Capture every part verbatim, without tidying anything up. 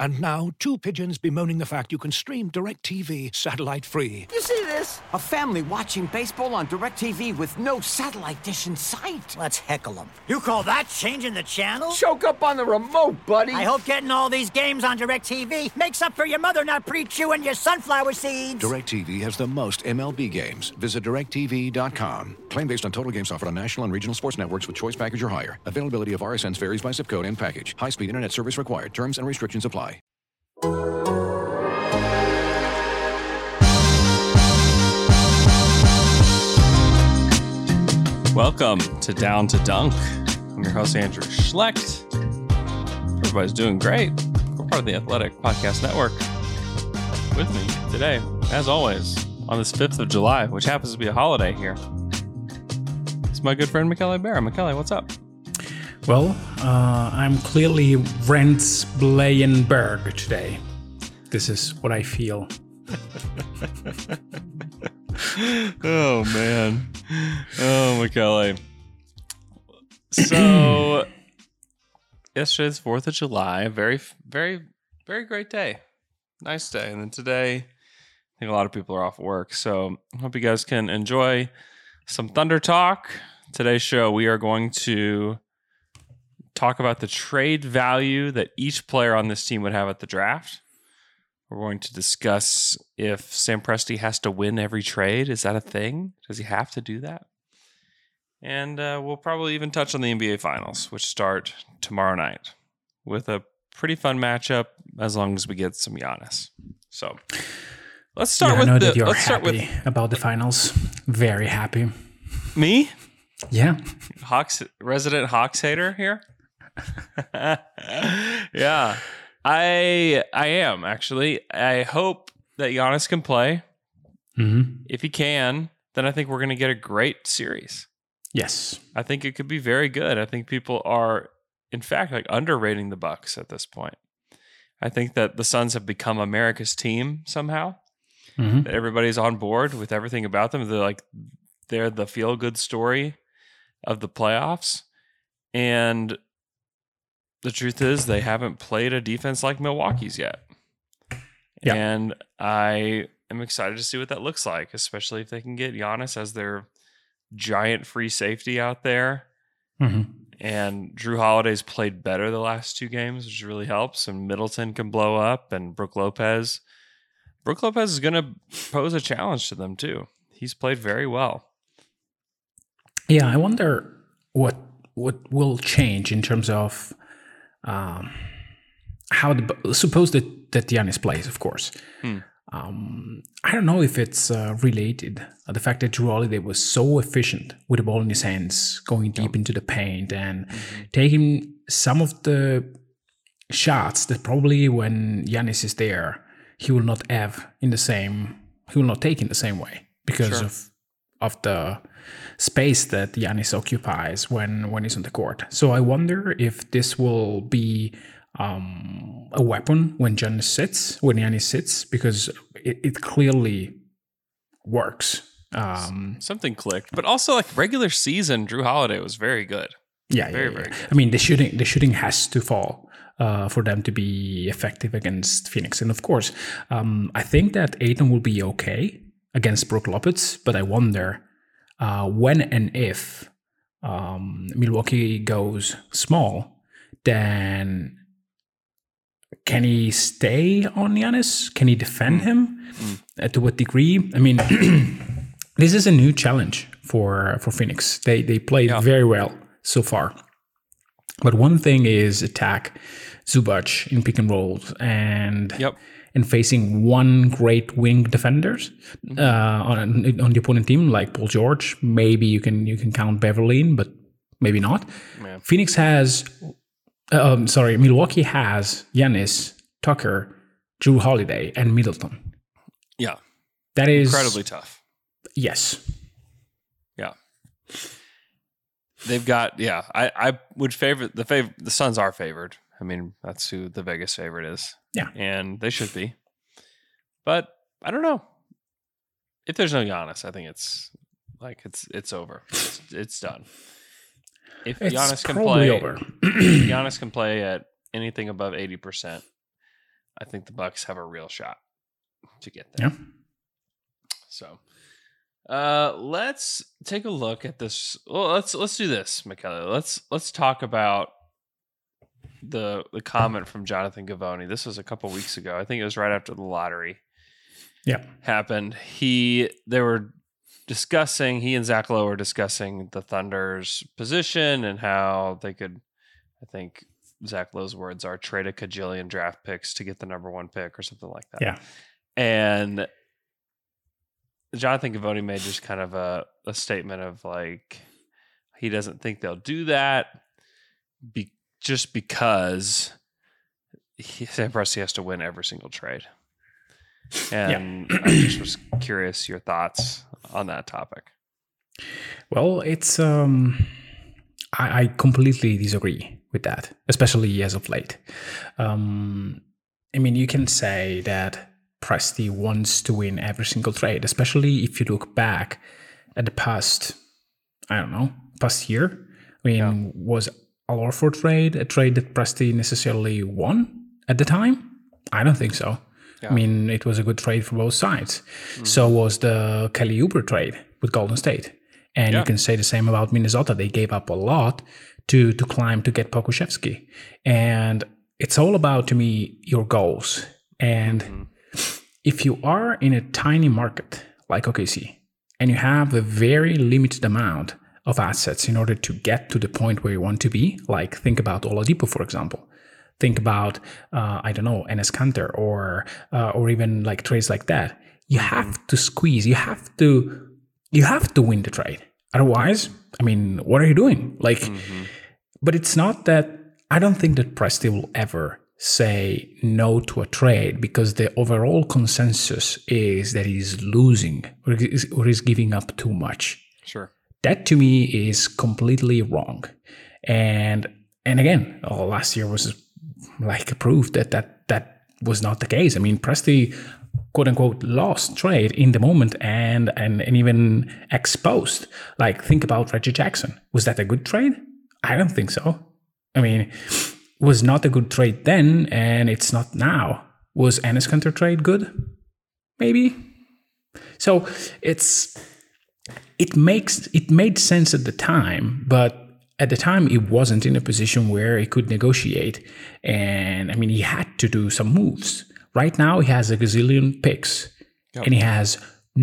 And now, two pigeons bemoaning the fact you can stream DirecTV satellite-free. You see this? A family watching baseball on DirecTV with no satellite dish in sight. Let's heckle them. You call that changing the channel? Choke up on the remote, buddy. I hope getting all these games on DirecTV makes up for your mother not pre-chewing your sunflower seeds. DirecTV has the most M L B games. Visit direct T V dot com. Claim based on total games offered on national and regional sports networks with choice package or higher. Availability of R S Ns varies by zip code and package. High-speed internet service required. Terms and restrictions apply. Welcome to Down to Dunk. I'm your host, Andrew Schlecht. Everybody's doing great. We're part of the Athletic Podcast Network. With me today, as always, on this fifth of July, which happens to be a holiday here, it's my good friend, Michele Barra. Michele, what's up? Well, uh, I'm clearly Rents Blayenberg today. This is what I feel. Oh, man. Oh, Michele. So, yesterday's fourth of July. Very, very, very great day. Nice day. And then today, I think a lot of people are off work. So, I hope you guys can enjoy some Thunder talk. Today's show, we are going to talk about the trade value that each player on this team would have at the draft. We're going to discuss if Sam Presti has to win every trade. Is that a thing? Does he have to do that? And uh, we'll probably even touch on the N B A Finals, which start tomorrow night with a pretty fun matchup as long as we get some Giannis. So let's start yeah, with I know the. That you're let's start happy with about the finals. Very happy. Me? Yeah. Hawks resident Hawks hater here. Yeah, I I am actually. I hope that Giannis can play. Mm-hmm. If he can, then I think we're going to get a great series. Yes, I think it could be very good. I think people are, in fact, like underrating the Bucks at this point. I think that the Suns have become America's team somehow. Mm-hmm. That everybody's on board with everything about them. They're like they're the feel good story of the playoffs, and the truth is they haven't played a defense like Milwaukee's yet. Yeah. And I am excited to see what that looks like, especially if they can get Giannis as their giant free safety out there. Mm-hmm. And Drew Holiday's played better the last two games, which really helps. And Middleton can blow up, and Brook Lopez. Brook Lopez is going to pose a challenge to them too. He's played very well. Yeah, I wonder what what will change in terms of Um, how the suppose that that Giannis plays, of course. Hmm. Um, I don't know if it's uh, related uh, the fact that Drew Holiday was so efficient with the ball in his hands, going deep into the paint and mm-hmm. taking some of the shots that probably when Giannis is there, he will not have in the same. He will not take in the same way because sure. of of the space that Giannis occupies when, when he's on the court. So I wonder if this will be um, a weapon when Giannis sits, when Giannis sits, because it, it clearly works. Um, Something clicked, but also like regular season, Drew Holiday was very good. Yeah, very, yeah, very yeah. good. I mean, the shooting, the shooting has to fall uh, for them to be effective against Phoenix. And of course, um, I think that Ayton will be okay against Brook Lopez, but I wonder uh, when and if um, Milwaukee goes small, then can he stay on Giannis? Can he defend mm. him? Mm. Uh, to what degree? I mean, this is a new challenge for for Phoenix. They they played yeah. very well so far, but one thing is attack Zubac in pick and rolls and. Yep. And facing one great wing defenders uh, on on the opponent team, like Paul George, maybe you can you can count Beverly in, but maybe not. Man. Phoenix has, um, sorry, Milwaukee has Giannis, Tucker, Drew Holiday, and Middleton. Yeah, that is incredibly tough. Yes. Yeah, they've got. Yeah, I, I would favor the fav- The Suns are favored. I mean, that's who the Vegas favorite is. Yeah. And they should be. But I don't know. If there's no Giannis, I think it's like it's it's over. It's, it's done. If it's Giannis can probably play over. Giannis can play at anything above eighty percent, I think the Bucks have a real shot to get there. Yeah. So, uh, let's take a look at this. Well, let's let's do this, Michele. Let's let's talk about the the comment from Jonathan Givony. This was a couple weeks ago. I think it was right after the lottery. Yeah. Happened. He they were discussing. He and Zach Lowe were discussing the Thunder's position and how they could. I think Zach Lowe's words are trade a cajillion draft picks to get the number one pick or something like that. Yeah. And Jonathan Givony made just kind of a, a statement of like, he doesn't think they'll do that be, just because he, Sam Presti has to win every single trade. And yeah. I just was curious your thoughts on that topic. Well, it's, um, I, I completely disagree with that, especially as of late. Um, I mean, you can say that Presti wants to win every single trade, especially if you look back at the past, I don't know, past year. I mean, yeah. was Al Horford trade a trade that Presti necessarily won at the time? I don't think so. Yeah. I mean, it was a good trade for both sides. Mm-hmm. So was the Kelly Oubre trade with Golden State. And yeah. you can say the same about Minnesota. They gave up a lot to, to climb to get Pokusevski. And it's all about, to me, your goals. And mm-hmm. if you are in a tiny market like O K C and you have a very limited amount of assets in order to get to the point where you want to be, like think about Oladipo, for example. Think about, uh, I don't know, Enes Kanter or uh, or even like trades like that. You have to squeeze. You have to you have to win the trade. Otherwise, I mean, what are you doing? Like, mm-hmm. but it's not that. I don't think that Presti will ever say no to a trade because the overall consensus is that he's losing or is, or is giving up too much. Sure. That to me is completely wrong. And and again, oh, last year was like a proof that, that that was not the case. I mean, Presti, quote unquote, lost trade in the moment and, and, and even exposed. Like, think about Reggie Jackson. Was that a good trade? I don't think so. I mean, was not a good trade then, and it's not now. Was Enes Kanter trade good? Maybe. So it's it makes it made sense at the time, but at the time he wasn't in a position where he could negotiate. And I mean, he had to do some moves. Right now, he has a gazillion picks, yep. and he has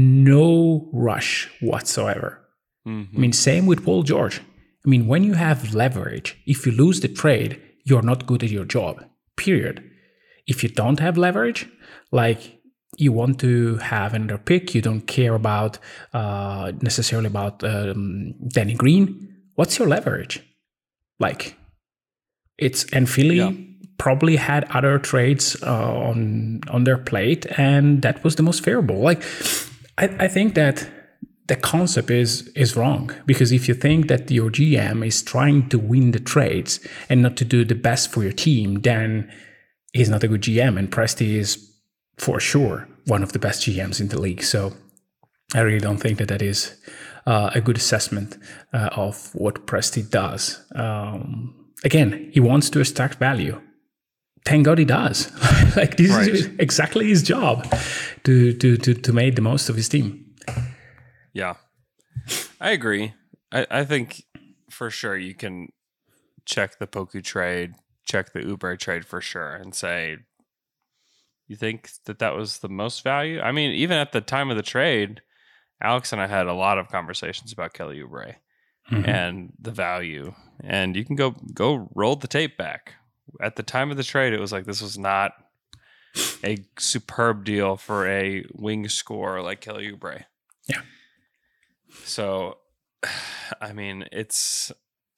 no rush whatsoever. Mm-hmm. I mean, same with Paul George. I mean, when you have leverage, if you lose the trade, you're not good at your job, period. If you don't have leverage, like you want to have another pick, you don't care about uh, necessarily about um, Danny Green, what's your leverage? Like, it's, and Philly yeah. probably had other trades uh, on on their plate, and that was the most favorable. Like, I, I think that the concept is is wrong, because if you think that your G M is trying to win the trades and not to do the best for your team, then he's not a good G M. And Presti is for sure one of the best G Ms in the league. So I really don't think that that is uh, a good assessment uh, of what Presti does. Um, again, he wants to extract value. Thank God he does. Like, this right. is exactly his job, to to to to make the most of his team. Yeah, I agree. I, I think for sure you can check the Poku trade, check the Oubre trade for sure, and say, you think that that was the most value? I mean, even at the time of the trade, Alex and I had a lot of conversations about Kelly Oubre mm-hmm. and the value. And you can go go roll the tape back. At the time of the trade, it was like, this was not a superb deal for a wing scorer like Kelly Oubre. Yeah. So, I mean, it's,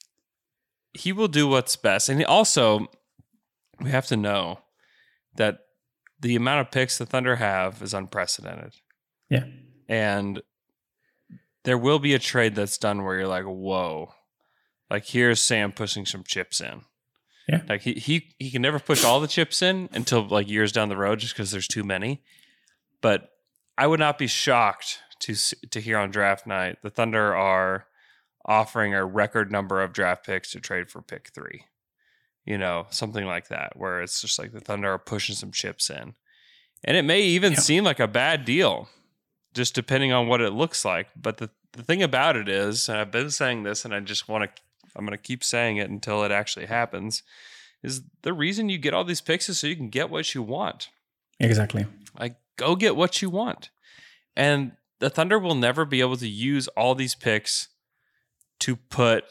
he will do what's best. And also, we have to know that the amount of picks the Thunder have is unprecedented. Yeah. And there will be a trade that's done where you're like, whoa, like here's Sam pushing some chips in. Yeah. Like he, he, he can never push all the chips in until like years down the road, just because there's too many. But I would not be shocked to to hear on draft night the Thunder are offering a record number of draft picks to trade for pick three. you know, something like that, where it's just like the Thunder are pushing some chips in. And it may even yeah. seem like a bad deal, just depending on what it looks like. But the, the thing about it is, and I've been saying this, and I just want to, I'm going to keep saying it until it actually happens, is the reason you get all these picks is so you can get what you want. Exactly. Like, go get what you want. And the Thunder will never be able to use all these picks to put,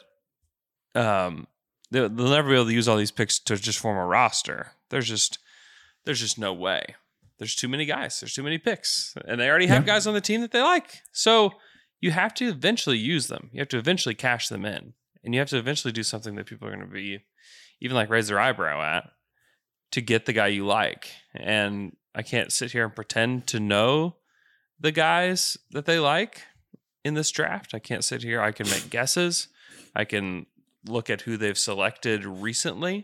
um, they'll, they'll never be able to use all these picks to just form a roster. There's just, there's just no way. There's too many guys. There's too many picks. And they already have yeah. guys on the team that they like. So you have to eventually use them. You have to eventually cash them in. And you have to eventually do something that people are going to be, even like raise their eyebrow at, to get the guy you like. And I can't sit here and pretend to know the guys that they like in this draft. I can't sit here. I can make guesses. I can look at who they've selected recently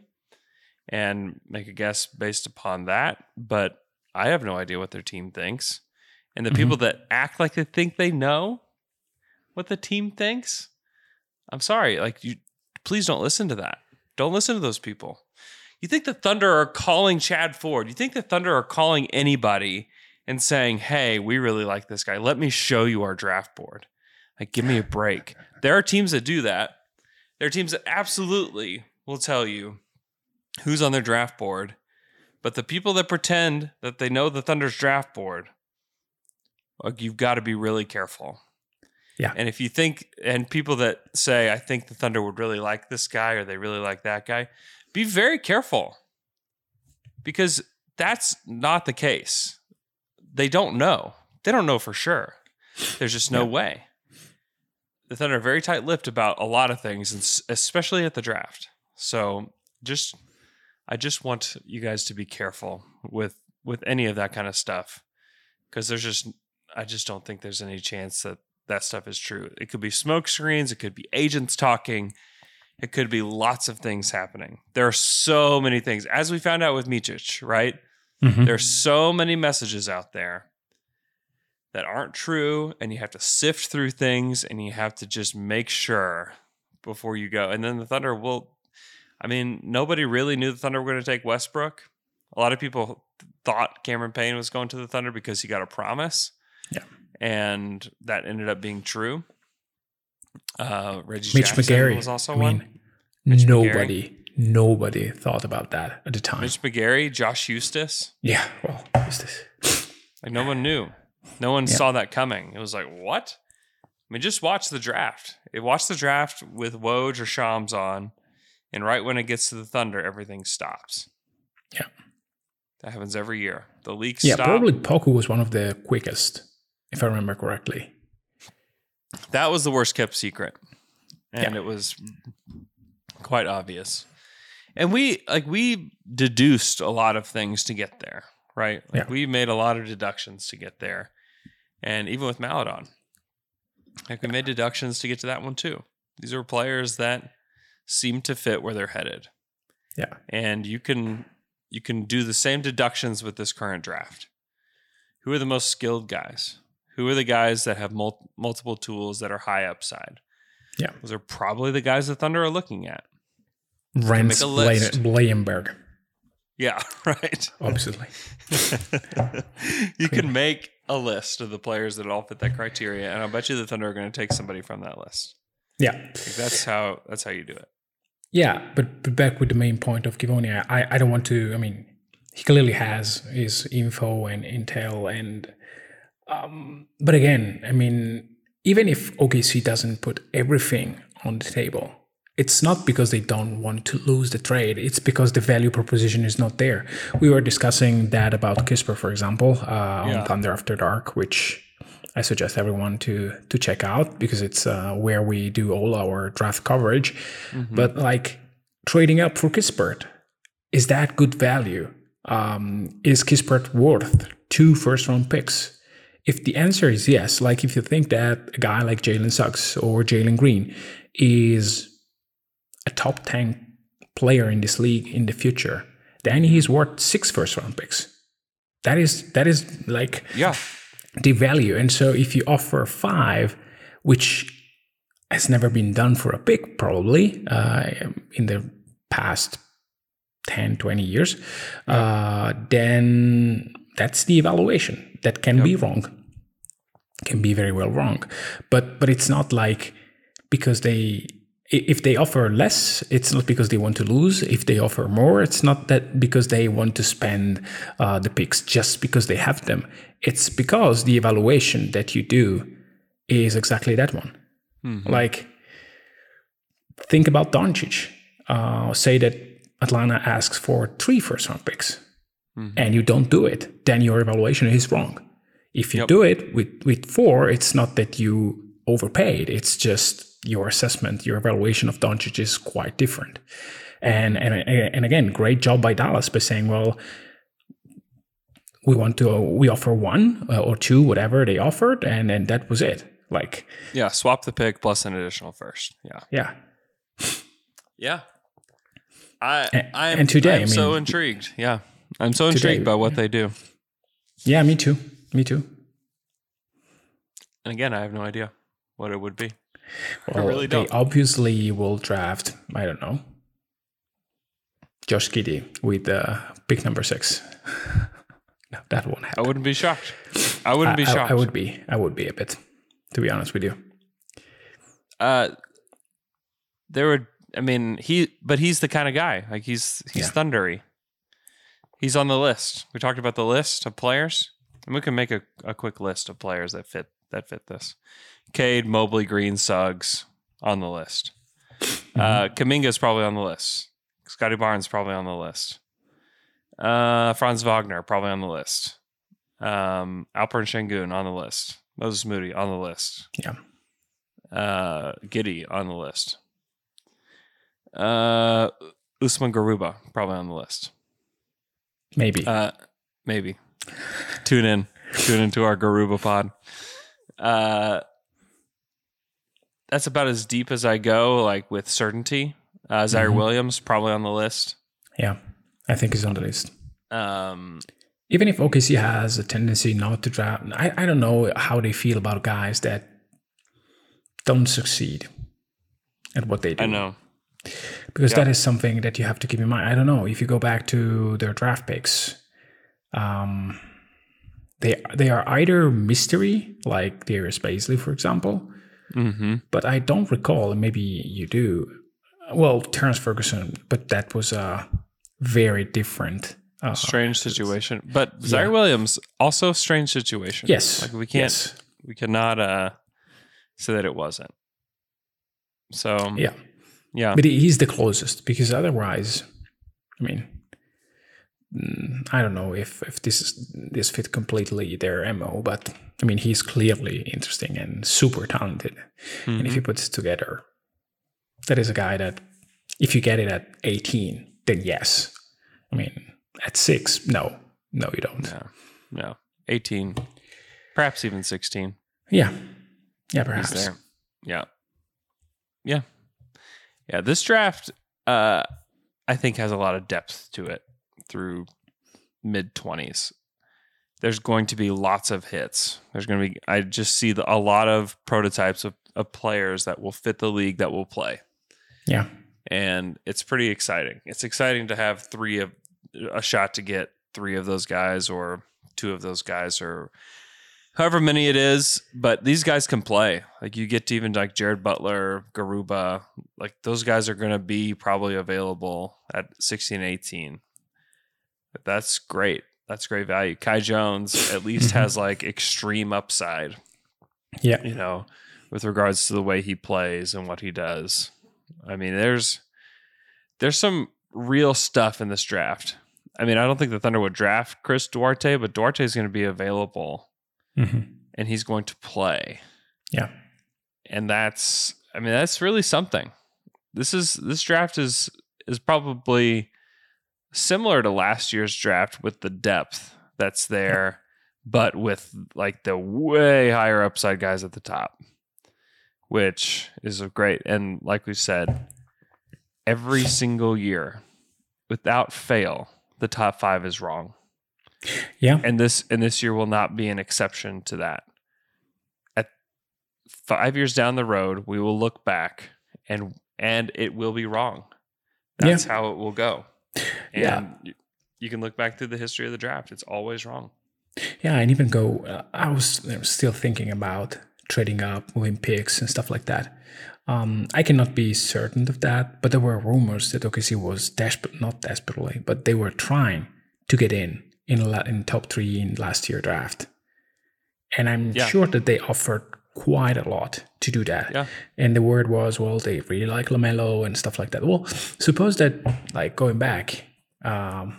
and make a guess based upon that. But I have no idea what their team thinks. And the mm-hmm. people that act like they think they know what the team thinks, I'm sorry. Like, you, please don't listen to that. Don't listen to those people. You think the Thunder are calling Chad Ford? You think the Thunder are calling anybody and saying, hey, we really like this guy. Let me show you our draft board. Like, give me a break. There are teams that do that. There are teams that absolutely will tell you who's on their draft board. But the people that pretend that they know the Thunder's draft board, like, you've got to be really careful. Yeah. And if you think, and people that say, I think the Thunder would really like this guy or they really like that guy, be very careful, because that's not the case. They don't know. They don't know for sure. There's just no yeah. way. The Thunder are very tight-lipped about a lot of things, and especially at the draft. So just, I just want you guys to be careful with, with any of that kind of stuff, because there's just, I just don't think there's any chance that that stuff is true. It could be smoke screens. It could be agents talking. It could be lots of things happening. There are so many things. As we found out with Micic, right? Mm-hmm. There's so many messages out there that aren't true, and you have to sift through things, and you have to just make sure before you go. And then the Thunder will, I mean, nobody really knew the Thunder were going to take Westbrook. A lot of people thought Cameron Payne was going to the Thunder because he got a promise. Yeah. And that ended up being true. Uh, Reggie Mitch Jackson McGarry was also I one. Mean, Mitch nobody, McGarry. nobody thought about that at the time. Mitch McGarry, Josh Eustace. Yeah, well, Eustace. Like, no one knew. No one yeah. saw that coming. It was like, what? I mean, just watch the draft. Watch the draft with Woj or Shams on, and right when it gets to the Thunder, everything stops. Yeah. That happens every year. The leaks yeah, stop. Probably Poku was one of the quickest, if I remember correctly. That was the worst kept secret. And yeah. it was quite obvious. And we like we deduced a lot of things to get there, right? Like yeah. we made a lot of deductions to get there. And even with Maledon, like we made deductions to get to that one too. These are players that seem to fit where they're headed. Yeah. And you can you can do the same deductions with this current draft. Who are the most skilled guys? Who are the guys that have mul- multiple tools that are high upside? Yeah. Those are probably the guys the Thunder are looking at. Rens Blayenberg. Yeah, right. Obviously. You can make a list of the players that all fit that criteria, and I'll bet you the Thunder are going to take somebody from that list. Yeah. Like that's how that's how you do it. Yeah, but, but back with the main point of Givony, I, I don't want to, I mean, he clearly has his info and intel, and um, but again, I mean, even if O K C doesn't put everything on the table, it's not because they don't want to lose the trade. It's because the value proposition is not there. We were discussing that about Kispert, for example, uh, yeah. on Thunder After Dark, which I suggest everyone to to check out because it's uh, where we do all our draft coverage. Mm-hmm. But like trading up for Kispert, is that good value? Um, is Kispert worth two first round picks? If the answer is yes, like if you think that a guy like Jalen Suggs or Jalen Green is a top ten player in this league in the future, then he's worth six first round picks. That is that is like yeah. the value. And so if you offer five, which has never been done for a pick probably uh, in the past ten, twenty years, uh, then that's the evaluation. That can yep. be wrong. Can be very well wrong. But but it's not like because they if they offer less, it's not because they want to lose. If they offer more, it's not that because they want to spend uh, the picks just because they have them. It's because the evaluation that you do is exactly that one. Mm-hmm. Like, think about Doncic. Uh, say that Atlanta asks for three first-round picks, mm-hmm. and you don't do it, then your evaluation is wrong. If you yep. do it with, with four, it's not that you overpaid. It's just your assessment, your evaluation of Doncic is quite different. And and and again, great job by Dallas by saying, well, we want to we offer one uh, or two, whatever they offered, and and that was it. Like, yeah, swap the pick plus an additional first. Yeah, yeah, yeah. I and, I am, and today, I am I mean, so intrigued. Yeah, I'm so intrigued today, by what they do. Yeah, me too. Me too. And again, I have no idea what it would be. Well, I really they don't. obviously will draft, I don't know, Josh Giddey with uh, pick number six. No, that won't happen. I wouldn't be shocked. I wouldn't I, be shocked. I, I would be. I would be a bit, to be honest with you. Uh, there would. I mean, he. But he's the kind of guy. Like he's he's yeah. thundery. He's on the list. We talked about the list of players, and we can make a, a quick list of players that fit that fit this. Cade, Mobley, Green, Suggs on the list. Mm-hmm. Uh, Kuminga's probably on the list. Scotty Barnes probably on the list. Uh, Franz Wagner probably on the list. Um, Alperen Şengün on the list. Moses Moody on the list. Yeah. Uh, Giddey on the list. Uh, Usman Garuba probably on the list. Maybe. Uh, maybe. Tune in. Tune into our Garuba pod. Uh, that's about as deep as I go, like with certainty. Uh, Zaire mm-hmm. Williams probably on the list. Yeah, I think he's on the list. Um, Even if O K C has a tendency not to draft, I, I don't know how they feel about guys that don't succeed at what they do. I know. Because yeah. that is something that you have to keep in mind. I don't know, if you go back to their draft picks, um, they they are either mystery, like Darius Bazley, for example, mm-hmm. but I don't recall, and maybe you do, well, Terrence Ferguson, but that was a very different... Uh, strange situation. But Zaire yeah. Williams, also strange situation. Yes. Like we can't, yes. we cannot uh, say that it wasn't. So, yeah. Yeah. But he's the closest, because otherwise, I mean, I don't know if, if this is, this fit completely their M O, but I mean, he's clearly interesting and super talented. Mm-hmm. And if he puts it together, that is a guy that if you get it at eighteen, then yes. I mean, at six, no. No, you don't. No, no. eighteen, perhaps even sixteen. Yeah. Yeah, perhaps. He's there. Yeah. Yeah. Yeah, this draft, uh, I think, has a lot of depth to it through mid-twenties. There's going to be lots of hits. There's going to be, I just see the, a lot of prototypes of, of players that will fit the league that will play. Yeah. And it's pretty exciting. It's exciting to have three of, a shot to get three of those guys or two of those guys or however many it is, but these guys can play. Like you get to even like Jared Butler, Garuba, like those guys are going to be probably available at sixteen, eighteen. But that's great. That's great value. Kai Jones at least has like extreme upside. Yeah. You know, with regards to the way he plays and what he does. I mean, there's there's some real stuff in this draft. I mean, I don't think the Thunder would draft Chris Duarte, but Duarte is going to be available. Mm-hmm. And he's going to play. Yeah. And that's, I mean, that's really something. This is, this draft is, is probably similar to last year's draft with the depth that's there, but with like the way higher upside guys at the top, which is great. And like we said, every single year, without fail, the top five is wrong. Yeah. And this and this year will not be an exception to that. At five years down the road, we will look back and and it will be wrong. That's yeah. how it will go. And Yeah. you, you can look back through the history of the draft. It's always wrong. Yeah, and even go, uh, I was I was still thinking about trading up, moving picks and stuff like that. Um, I cannot be certain of that, but there were rumors that O K C was desperate, not desperately, but they were trying to get in in, la- in top three in last year draft. And I'm Yeah. sure that they offered quite a lot to do that. Yeah. And the word was, well, they really like LaMelo and stuff like that. Well, suppose that, like, going back, um,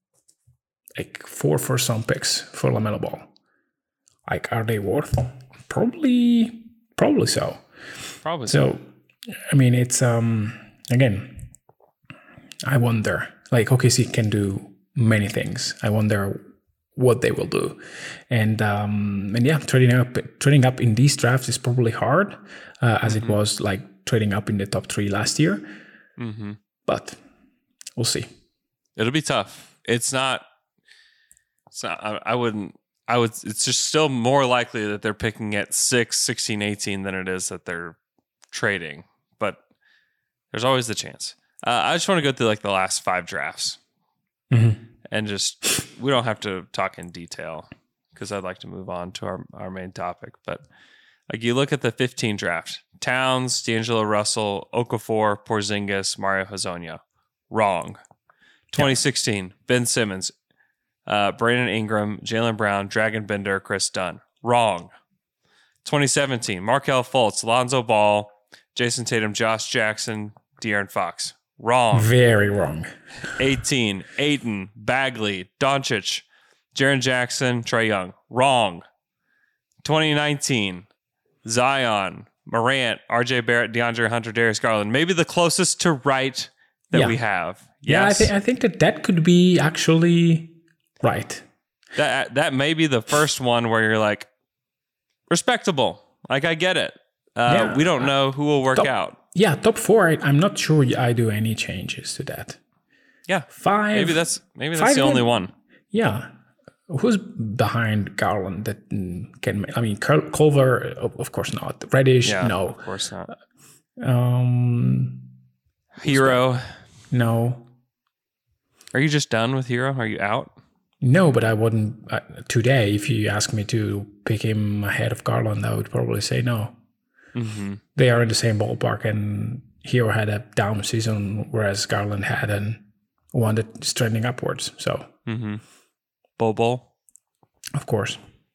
like four first round picks for LaMelo Ball. Like, are they worth? Probably, probably so. Probably so. So, I mean, it's, um, again, I wonder, like, O K C can do many things. I wonder what they will do. And, um, and yeah, trading up, trading up in these drafts is probably hard, uh, as Mm-hmm. it was like trading up in the top three last year. Mm-hmm. But we'll see. It'll be tough. It's not, it's not, I, I wouldn't, I would, it's just still more likely that they're picking at six, sixteen, eighteen than it is that they're trading. But there's always the chance. Uh, I just want to go through like the last five drafts Mm-hmm. and just, we don't have to talk in detail because I'd like to move on to our, our main topic. But like you look at the fifteen draft, Towns, D'Angelo Russell, Okafor, Porzingis, Mario Hezonja. Wrong. twenty sixteen, Ben Simmons, uh, Brandon Ingram, Jaylen Brown, Dragon Bender, Chris Dunn. Wrong. twenty seventeen, Markelle Fultz, Lonzo Ball, Jason Tatum, Josh Jackson, De'Aaron Fox. Wrong. Very wrong. eighteen, Ayton, Bagley, Doncic, Jaren Jackson, Trae Young. Wrong. twenty nineteen, Zion, Morant, R J Barrett, DeAndre Hunter, Darius Garland. Maybe the closest to right that Yeah. we have. Yeah, I, Yes. th- I think that that could be actually right. that that may be the first one where you're like, respectable. Like, I get it. Uh, Yeah. we don't know who will work Top- out. Yeah, top four, I, I'm not sure I do any changes to that. Yeah. Five. Maybe that's maybe that's five the only then- one. Yeah. Who's behind Garland that mm, can, I mean, Cul- Culver, of of course not. Reddish, Yeah. no. Of course not. Um, Hero. no. Are you just done with Hero? Are you out? No, but I wouldn't. Uh, today, if you ask me to pick him ahead of Garland, I would probably say no. Mm-hmm. They are in the same ballpark, and Hero had a down season, whereas Garland had an one that's trending upwards. So, Mm-hmm. Bobo. of course.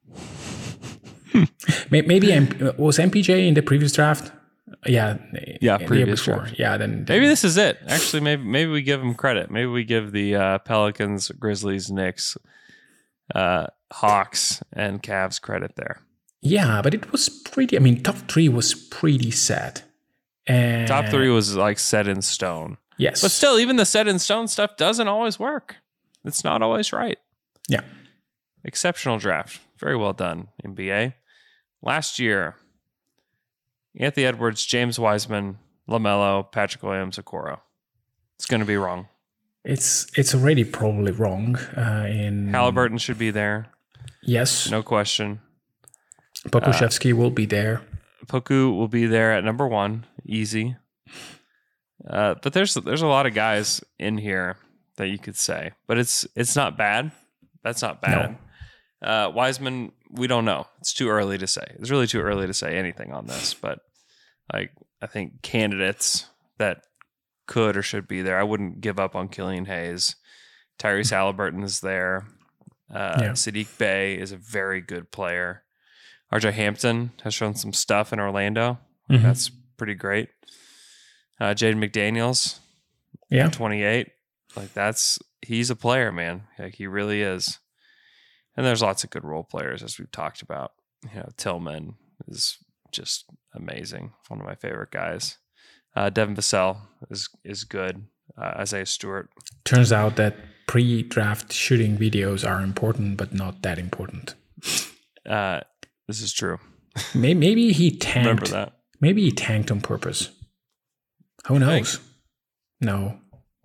May- Maybe M- was M P J in the previous draft? Yeah, Yeah, the year previous before. draft. Yeah, then, then Maybe this is it. Actually, maybe maybe we give them credit. Maybe we give the uh, Pelicans, Grizzlies, Knicks, uh, Hawks, and Cavs credit there. Yeah, but it was pretty. I mean, top three was pretty set. And Top three was like set in stone. yes, But still, even the set in stone stuff doesn't always work. It's not always right. yeah, Exceptional draft. Very well done, N B A. Last year, Anthony Edwards, James Wiseman, LaMelo, Patrick Williams, Okoro. It's going to be wrong. it's it's already probably wrong. Uh, in Halliburton should be there. yes, No question. Pokuševski will be there. Poku will be there at number one. Easy. Uh, but there's there's a lot of guys in here that you could say. But it's it's not bad. That's not bad. Uh, Wiseman, we don't know. It's too early to say. It's really too early to say anything on this. But like I think candidates that could or should be there. I wouldn't give up on Killian Hayes. Tyrese Halliburton is there. Uh, Yeah. Sadiq Bey is a very good player. R J Hampton has shown some stuff in Orlando. Mhm. That's pretty great. Uh, Jaden McDaniels, Yeah, twenty-eight. Like that's he's a player, man. Like he really is. And there's lots of good role players as we've talked about. You know, Tillman is just amazing. One of my favorite guys. Uh, Devin Vassell is is good. Uh, Isaiah Stewart. turns out that pre-draft shooting videos are important, but not that important. Uh, this is true. Maybe, maybe he tanked. Remember that. Maybe he tanked on purpose. Who knows? No.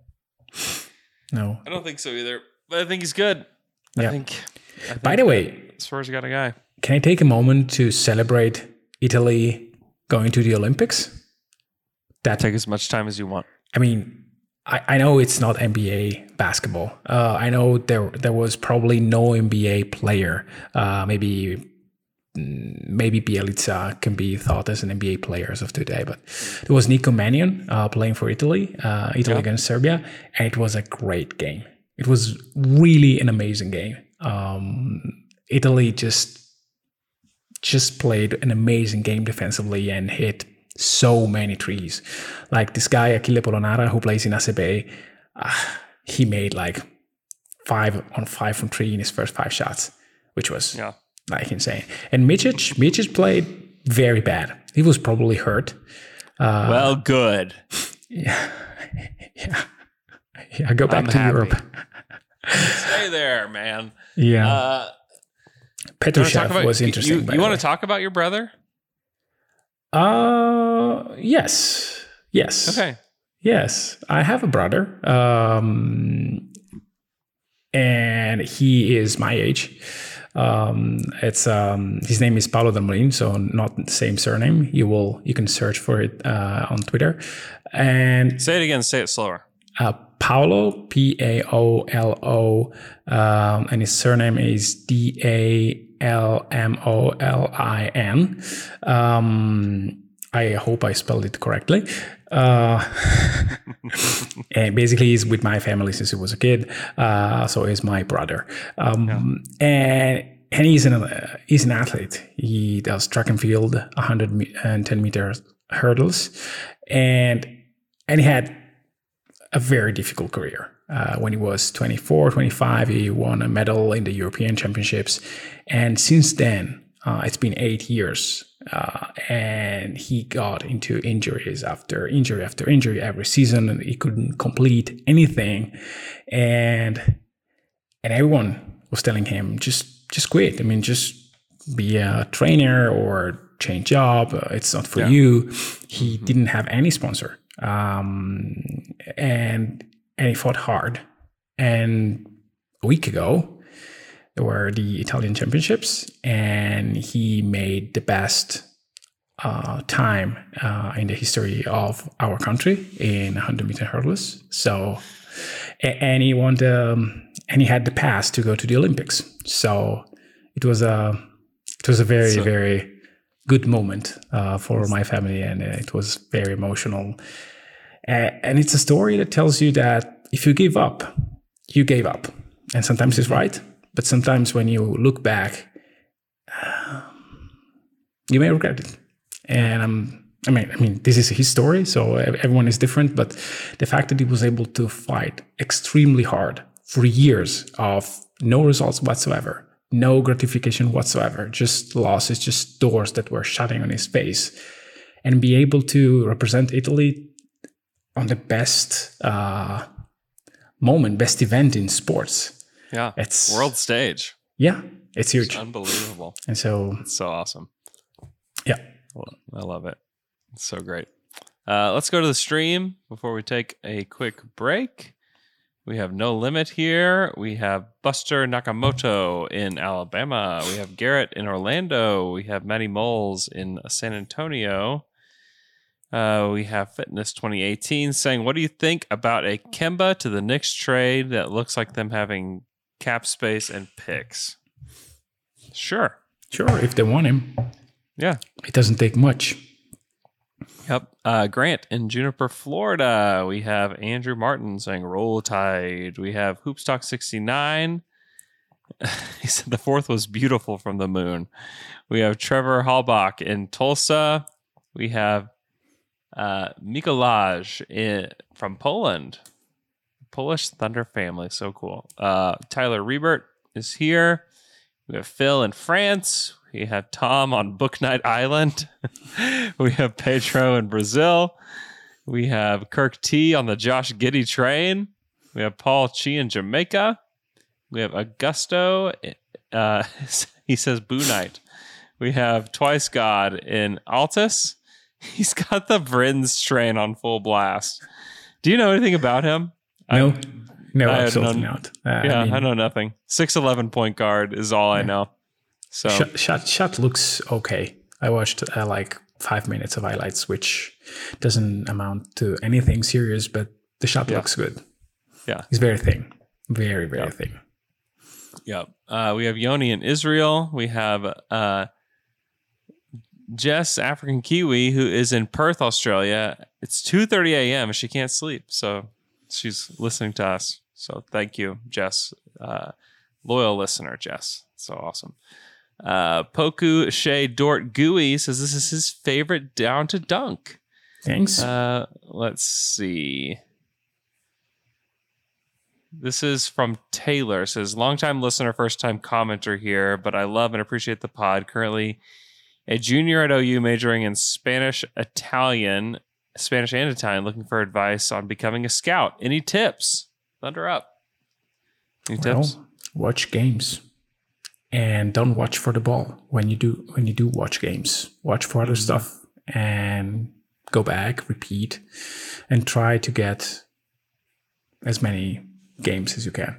No. I don't think so either. But I think he's good. Yeah. I think. I think By the way, Spurs got a guy. can I take a moment to celebrate Italy going to the Olympics? That Take as much time as you want. I mean, I, I know it's not N B A basketball. Uh, I know there there was probably no N B A player. Uh, maybe maybe Bielitsa can be thought as an N B A player as of today, but there was Nico Mannion uh, playing for Italy, uh, Italy yeah. against Serbia, and it was a great game. It was really an amazing game. Um, Italy just just played an amazing game defensively and hit so many threes. Like this guy Achille Polonara, who plays in A C B, uh, he made like five on five from three in his first five shots, which was yeah. like insane. And Micic, Micic played very bad. He was probably hurt. Uh, well, good. Yeah, yeah, yeah. Go back I'm to happy. Europe. Stay there, man. Yeah. Uh, Petrushev about, was interesting. You, you want to talk about your brother? Uh, yes, yes. Okay. Yes, I have a brother, um, and he is my age. Um, it's um, his name is Paolo Del Molin, so not the same surname. You will you can search for it uh, on Twitter. And say it again. Say it slower. Uh, Paolo, P A O L O, um, and his surname is D A L M O L I N. Um, I hope I spelled it correctly. Uh, and basically, he's with my family since he was a kid, uh, so he's my brother. Um, yeah. And and he's an uh, he's an athlete. He does track and field, one hundred ten meter hurdles, and and he had a very difficult career. Uh, when he was twenty-four, twenty-five, he won a medal in the European Championships. And since then, uh, it's been eight years. Uh, and he got into injuries after injury after injury every season. And he couldn't complete anything. And and everyone was telling him, just, just quit. I mean, just be a trainer or change job. Uh, it's not for yeah. you. He mm-hmm. didn't have any sponsor. Um, and and he fought hard. And a week ago, there were the Italian Championships, and he made the best uh, time uh, in the history of our country in one hundred meter hurdles. So, and he won the, and he had the pass to go to the Olympics. So it was a, it was a very so, very good moment uh, for my family, and it was very emotional. Uh, and it's a story that tells you that if you give up, you gave up, and sometimes it's right. But sometimes when you look back, uh, you may regret it. And um, I mean, I mean, this is his story, so everyone is different. But the fact that he was able to fight extremely hard for years of no results whatsoever, no gratification whatsoever, just losses, just doors that were shutting on his face, and be able to represent Italy on the best uh, moment, best event in sports. Yeah, it's world stage. Yeah, it's huge. It's unbelievable. And so it's so awesome. Yeah. I love it. It's so great. Uh, let's go to the stream before we take a quick break. We have No Limit here. We have Buster Nakamoto in Alabama. We have Garrett in Orlando. We have Matty Moles in San Antonio. Uh, we have Fitness twenty eighteen saying, what do you think about a Kemba to the Knicks trade that looks like them having cap space and picks? Sure. Sure, if they want him. Yeah. It doesn't take much. Yep. Uh, Grant in Juniper, Florida. We have Andrew Martin saying, roll tide. We have Hoopstock sixty-nine. He said the fourth was beautiful from the moon. We have Trevor Halbach in Tulsa. We have uh, Mikolaj in, from Poland. Polish Thunder family. So cool. Uh, Tyler Rebert is here. We have Phil in France. We have Tom on Book Night Island. We have Pedro in Brazil. We have Kirk T on the Josh Giddey train. We have Paul Chi in Jamaica. We have Augusto. Uh, he says Boo Night. We have Twice God in Altus. He's got the Brins train on full blast. Do you know anything about him? No. I, no, I absolutely know, not. Uh, yeah, I, mean, I know nothing. six eleven point guard is all yeah. I know. So shot, shot, shot looks okay. I watched uh, like five minutes of highlights, which doesn't amount to anything serious, but The shot Yeah. looks good. Yeah. He's very thin. Very, very Yeah. thin. Yep. Uh, we have Yoni in Israel. We have uh, Jess, African Kiwi, who is in Perth, Australia. It's two thirty a.m. and she can't sleep. So she's listening to us. So thank you, Jess. Uh, loyal listener, Jess. So awesome. Uh, Poku Shea Dort Gooey says this is his favorite down to dunk. Thanks. Uh, let's see. This is from Taylor. It says, longtime listener, first time commenter here, but I love and appreciate the pod. Currently a junior at O U majoring in Spanish, Italian, Spanish and Italian, looking for advice on becoming a scout. Any tips? Thunder up. Any well, tips? watch games. And don't watch for the ball when you do when you do watch games. Watch for other stuff and go back, repeat, and try to get as many games as you can.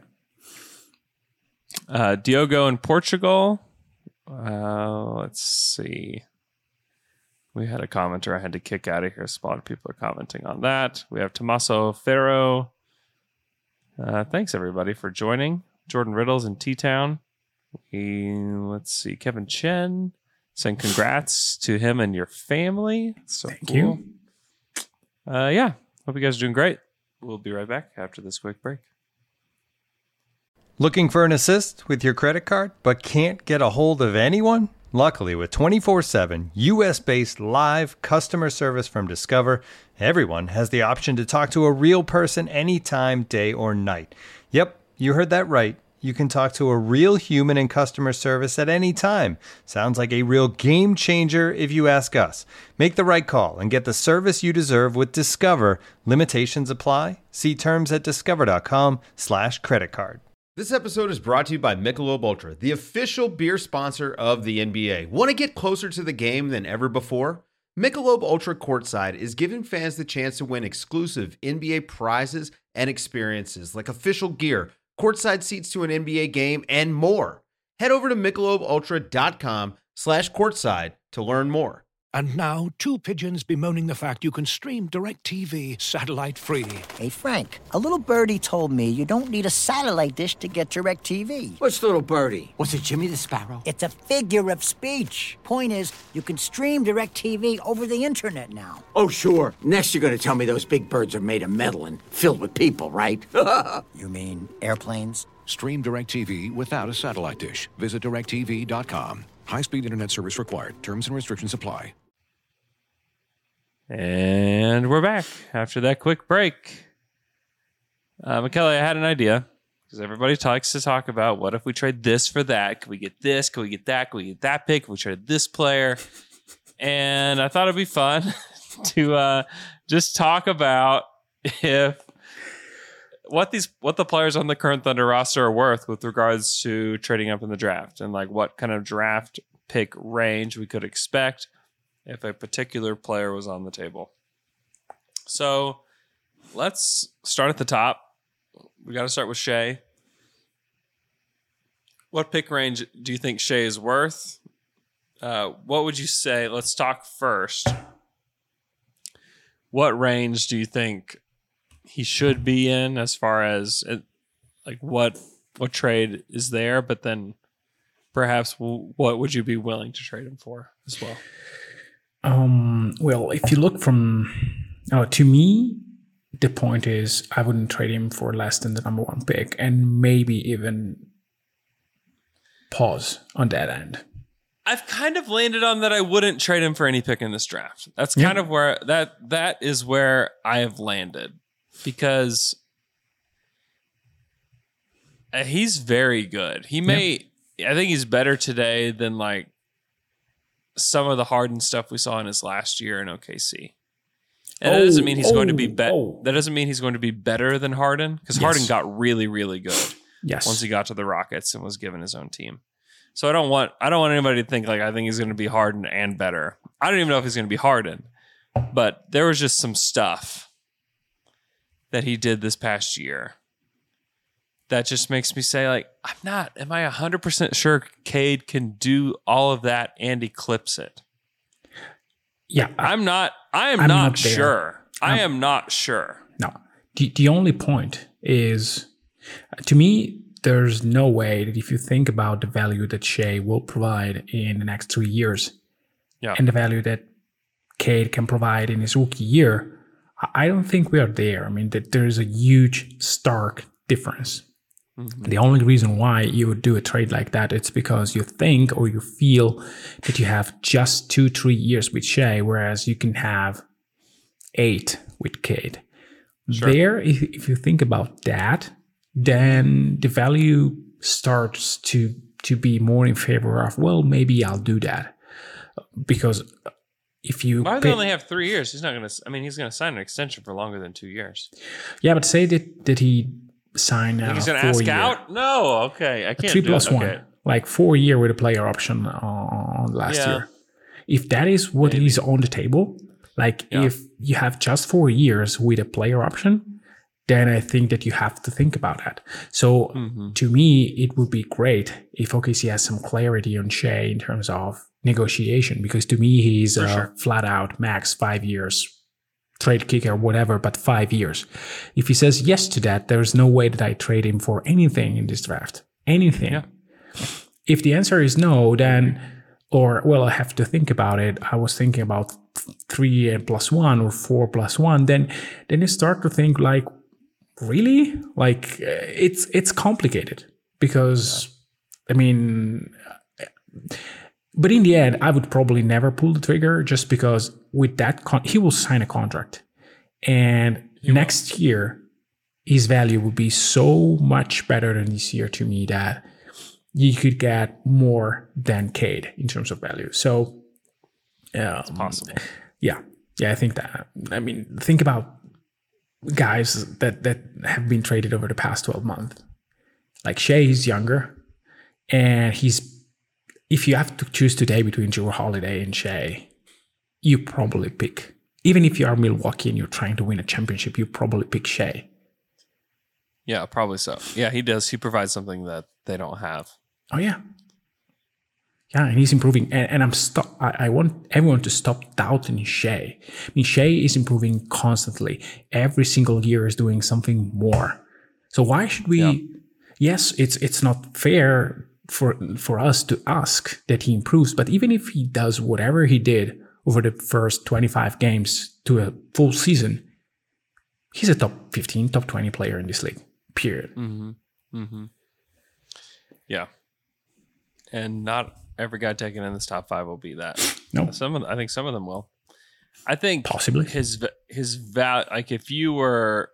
Uh, Diogo in Portugal. Uh, let's see. We had a commenter I had to kick out of here, so a lot of people are commenting on that. We have Tommaso Ferro. Uh, thanks, everybody, for joining. Jordan Riddles in T-Town. We, let's see, Kevin Chen saying congrats to him and your family. So Thank cool. you. Uh, yeah, hope you guys are doing great. We'll be right back after this quick break. Looking for an assist with your credit card, but can't get a hold of anyone? Luckily, with twenty-four seven U S-based live customer service from Discover, everyone has the option to talk to a real person anytime, day or night. Yep, you heard that right. You can talk to a real human in customer service at any time. Sounds like a real game changer if you ask us. Make the right call and get the service you deserve with Discover. Limitations apply. See terms at discover.com slash credit card. This episode is brought to you by Michelob Ultra, the official beer sponsor of the N B A. Want to get closer to the game than ever before? Michelob Ultra Courtside is giving fans the chance to win exclusive N B A prizes and experiences like official gear, courtside seats to an N B A game, and more. Head over to michelobultra.com slash courtside to learn more. And now, two pigeons bemoaning the fact you can stream DirecTV satellite-free. Hey, Frank, a little birdie told me you don't need a satellite dish to get DirecTV. What's little birdie? Was it Jimmy the Sparrow? It's a figure of speech. Point is, you can stream DirecTV over the internet now. Oh, sure. Next you're going to tell me those big birds are made of metal and filled with people, right? You mean airplanes? Stream DirecTV without a satellite dish. Visit direct T V dot com. High-speed internet service required. Terms and restrictions apply. And we're back after that quick break. Uh, McKelly, I had an idea because everybody likes to talk about what if we trade this for that? Can we get this? Can we get that? Can we get that pick? Can we trade this player? And I thought it'd be fun to uh, just talk about if what these what the players on the current Thunder roster are worth with regards to trading up in the draft and like what kind of draft pick range we could expect if a particular player was on the table. So let's start at the top. We got to start with Shea. What pick range do you think Shea is worth? Uh, what would you say? Let's talk first. What range do you think he should be in as far as uh, like what what trade is there? But then perhaps what would you be willing to trade him for as well? Um, well, if you look from, uh, to me, the point is I wouldn't trade him for less than the number one pick and maybe even pause on that end. I've kind of landed on that I wouldn't trade him for any pick in this draft. That's Yeah. kind of where that that is where I have landed because uh, he's very good. He may, I think he's better today than like some of the Harden stuff we saw in his last year in O K C. And Oh, that doesn't mean he's going to be oh, be- oh. That doesn't mean he's going to be better than Harden because Yes. Harden got really, really good Yes. once he got to the Rockets and was given his own team. So I don't want I don't want anybody to think like I think he's going to be Harden and better. I don't even know if he's going to be Harden, but there was just some stuff that he did this past year that just makes me say like I'm not. Am I one hundred percent sure Cade can do all of that and eclipse it? Yeah. I, I'm not. I am I'm not, not there. sure. I I'm- am not sure. no. the, the only point is, to me, there's no way that if you think about the value that Shai will provide in the next three years Yeah. and the value that Cade can provide in his rookie year, I don't think we are there. I mean, that there's a huge, stark difference. Mm-hmm. The only reason why you would do a trade like that, it's because you think or you feel that you have just two, three years with Shai, whereas you can have eight with Cade. Sure. There, if, if you think about that, then the value starts to to be more in favor of, well, maybe I'll do that. Because if you... Why do pay, they only have three years? He's not going to... I mean, he's going to sign an extension for longer than two years. Yeah, but say that, that he sign uh, he's going to ask year. out? No, okay. I can't a three do plus it. one. Okay. Like four year with a player option on last yeah. year. If that is what Maybe. is on the table, like yeah. if you have just four years with a player option, then I think that you have to think about that. So mm-hmm. to me, it would be great if O K C has some clarity on Shai in terms of negotiation, because to me, he's a sure. flat out max five years trade kicker, whatever, but five years. If he says yes to that, there's no way that I trade him for anything in this draft. Anything. Yeah. If the answer is no, then, or, well, I have to think about it. I was thinking about three plus one or four plus one. Then, then you start to think like, really? Like, it's, it's complicated because, I mean, but in the end, I would probably never pull the trigger just because with that, con- he will sign a contract. And you next will. year, his value will be so much better than this year to me that you could get more than Cade in terms of value. So, um, it's possible. Yeah. Yeah, I think that. I mean, think about guys that, that have been traded over the past twelve months. Like Shai is younger, and he's, if you have to choose today between Jrue Holiday and Shai, you probably pick, even if you are Milwaukee and you're trying to win a championship, you probably pick Shai. Yeah, probably so. Yeah, he does. He provides something that they don't have. Oh, yeah. Yeah, and he's improving. And, and I'm stop. I, I want everyone to stop doubting Shai. I mean, Shai is improving constantly. Every single year is doing something more. So why should we... Yeah. Yes, it's it's not fair for for us to ask that he improves, but even if he does whatever he did over the first twenty-five games to a full season, he's a top fifteen, top twenty player in this league, period. Mm-hmm. Mm-hmm. Yeah. And not every guy taken in this top five will be that. No. Some of, I think some of them will. I think possibly his his val like if you were,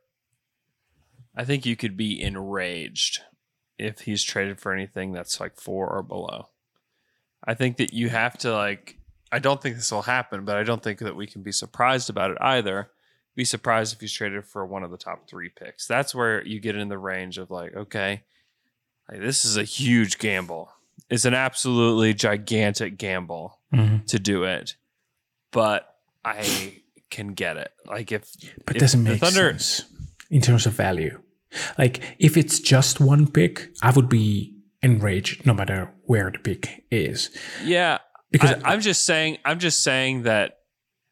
I think you could be enraged if he's traded for anything that's like four or below. I think that you have to like, I don't think this will happen, but I don't think that we can be surprised about it either. Be surprised if he's traded for one of the top three picks. That's where you get in the range of like, okay, like, this is a huge gamble. It's an absolutely gigantic gamble mm-hmm. to do it, but I can get it. Like if, but if it doesn't make Thunder, sense in terms of value. Like if it's just one pick, I would be enraged no matter where the pick is. Yeah, because I, I'm just saying. I'm just saying that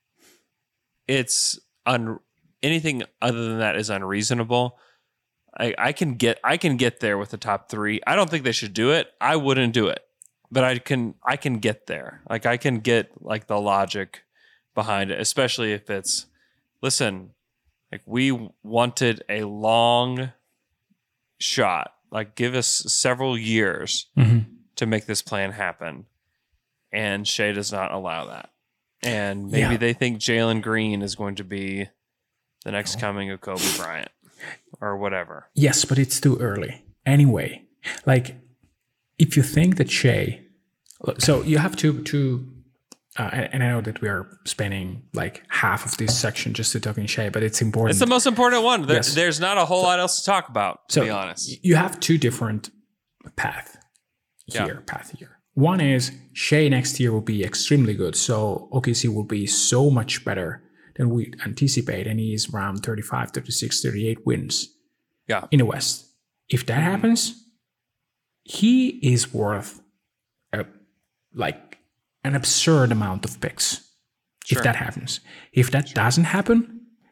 it's un. Anything other than that is unreasonable. I, I can get. I can get there with the top three. I don't think they should do it. I wouldn't do it, but I can. I can get there. Like I can get like the logic behind it, especially if it's. Listen. Like we wanted a long shot, like give us several years mm-hmm. to make this plan happen. And Shai does not allow that. And maybe yeah. they think Jalen Green is going to be the next coming of Kobe Bryant or whatever. Yes, but it's too early. Anyway, like if you think that Shai, so you have to, to Uh, and, and I know that we are spending like half of this section just to talk in Shai, but it's important. It's the most important one. There, yes. There's not a whole so, lot else to talk about, to so be honest. You have two different paths here. Yeah. Path here. One is Shai next year will be extremely good. So O K C will be so much better than we anticipate. And he's around thirty-five, thirty-six, thirty-eight wins yeah. in the West. If that mm-hmm. happens, he is worth a, like, an absurd amount of picks. Sure. If that happens. If that sure. doesn't happen,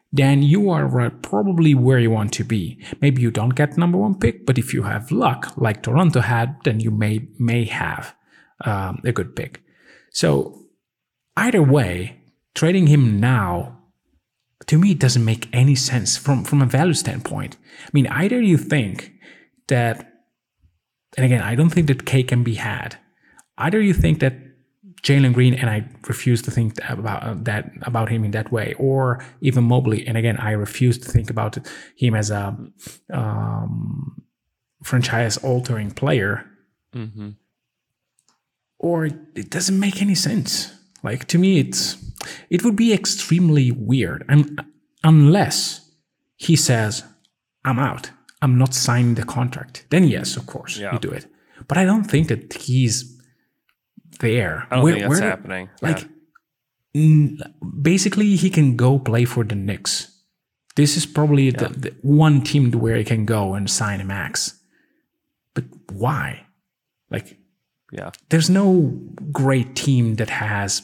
then you are right, probably where you want to be. Maybe you don't get number one pick, but if you have luck, like Toronto had, then you may may have um, a good pick. So either way, trading him now, to me, it doesn't make any sense from, from a value standpoint. I mean, either you think that, and again, I don't think that K can be had. Either you think that Jalen Green, and I refuse to think about uh, that about him in that way, or even Mobley, and again, I refuse to think about him as a um, franchise-altering player. Mm-hmm. Or it doesn't make any sense. Like, to me, it's it would be extremely weird, and unless he says, "I'm out, I'm not signing the contract," then yes, of course, yeah. you do it. But I don't think that he's there. I don't where, think that's where, happening. Like, yeah. n- basically, he can go play for the Knicks. This is probably yeah. the, the one team where he can go and sign a max. But why? Like, yeah, there's no great team that has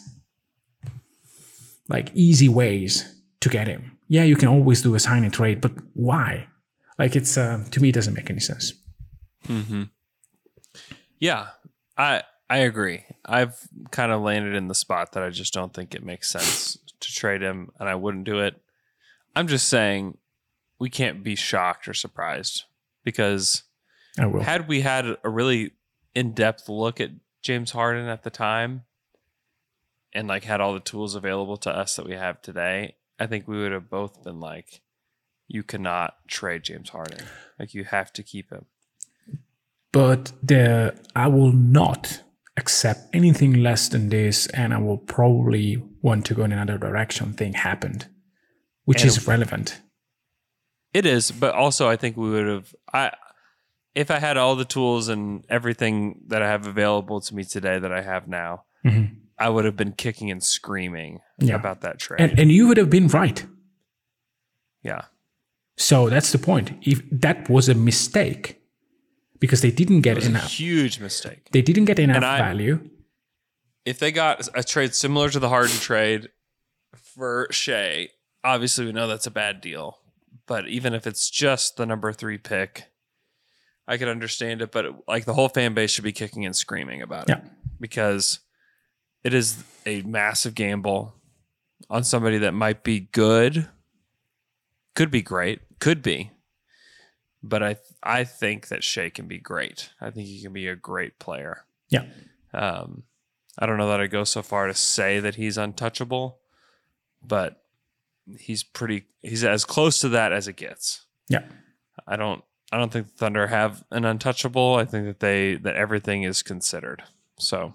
like easy ways to get him. Yeah, you can always do a sign and trade, but why? Like, it's uh, to me, it doesn't make any sense. Mm-hmm. Yeah, I I agree. I've kind of landed in the spot that I just don't think it makes sense to trade him, and I wouldn't do it. I'm just saying we can't be shocked or surprised, because I will. Had we had a really in-depth look at James Harden at the time and like had all the tools available to us that we have today, I think we would have both been like, you cannot trade James Harden. Like, you have to keep him. But the I will not accept anything less than this, and I will probably want to go in another direction thing happened, which and is relevant. It is, but also I think we would have I if I had all the tools and everything that I have available to me today that I have now, mm-hmm. I would have been kicking and screaming yeah. about that trade. And, and you would have been right. Yeah. So that's the point. If that was a mistake, because they didn't get it was enough. A huge mistake. They didn't get enough I, value. If they got a trade similar to the Harden trade for Shea, obviously we know that's a bad deal. But even if it's just the number three pick, I could understand it, but like the whole fan base should be kicking and screaming about it, yeah. because it is a massive gamble on somebody that might be good, could be great, could be, but I I think that Shea can be great. I think he can be a great player. Yeah. Um, I don't know that I go so far to say that he's untouchable, but he's pretty. He's as close to that as it gets. Yeah. I don't. I don't think the Thunder have an untouchable. I think that they that everything is considered. So,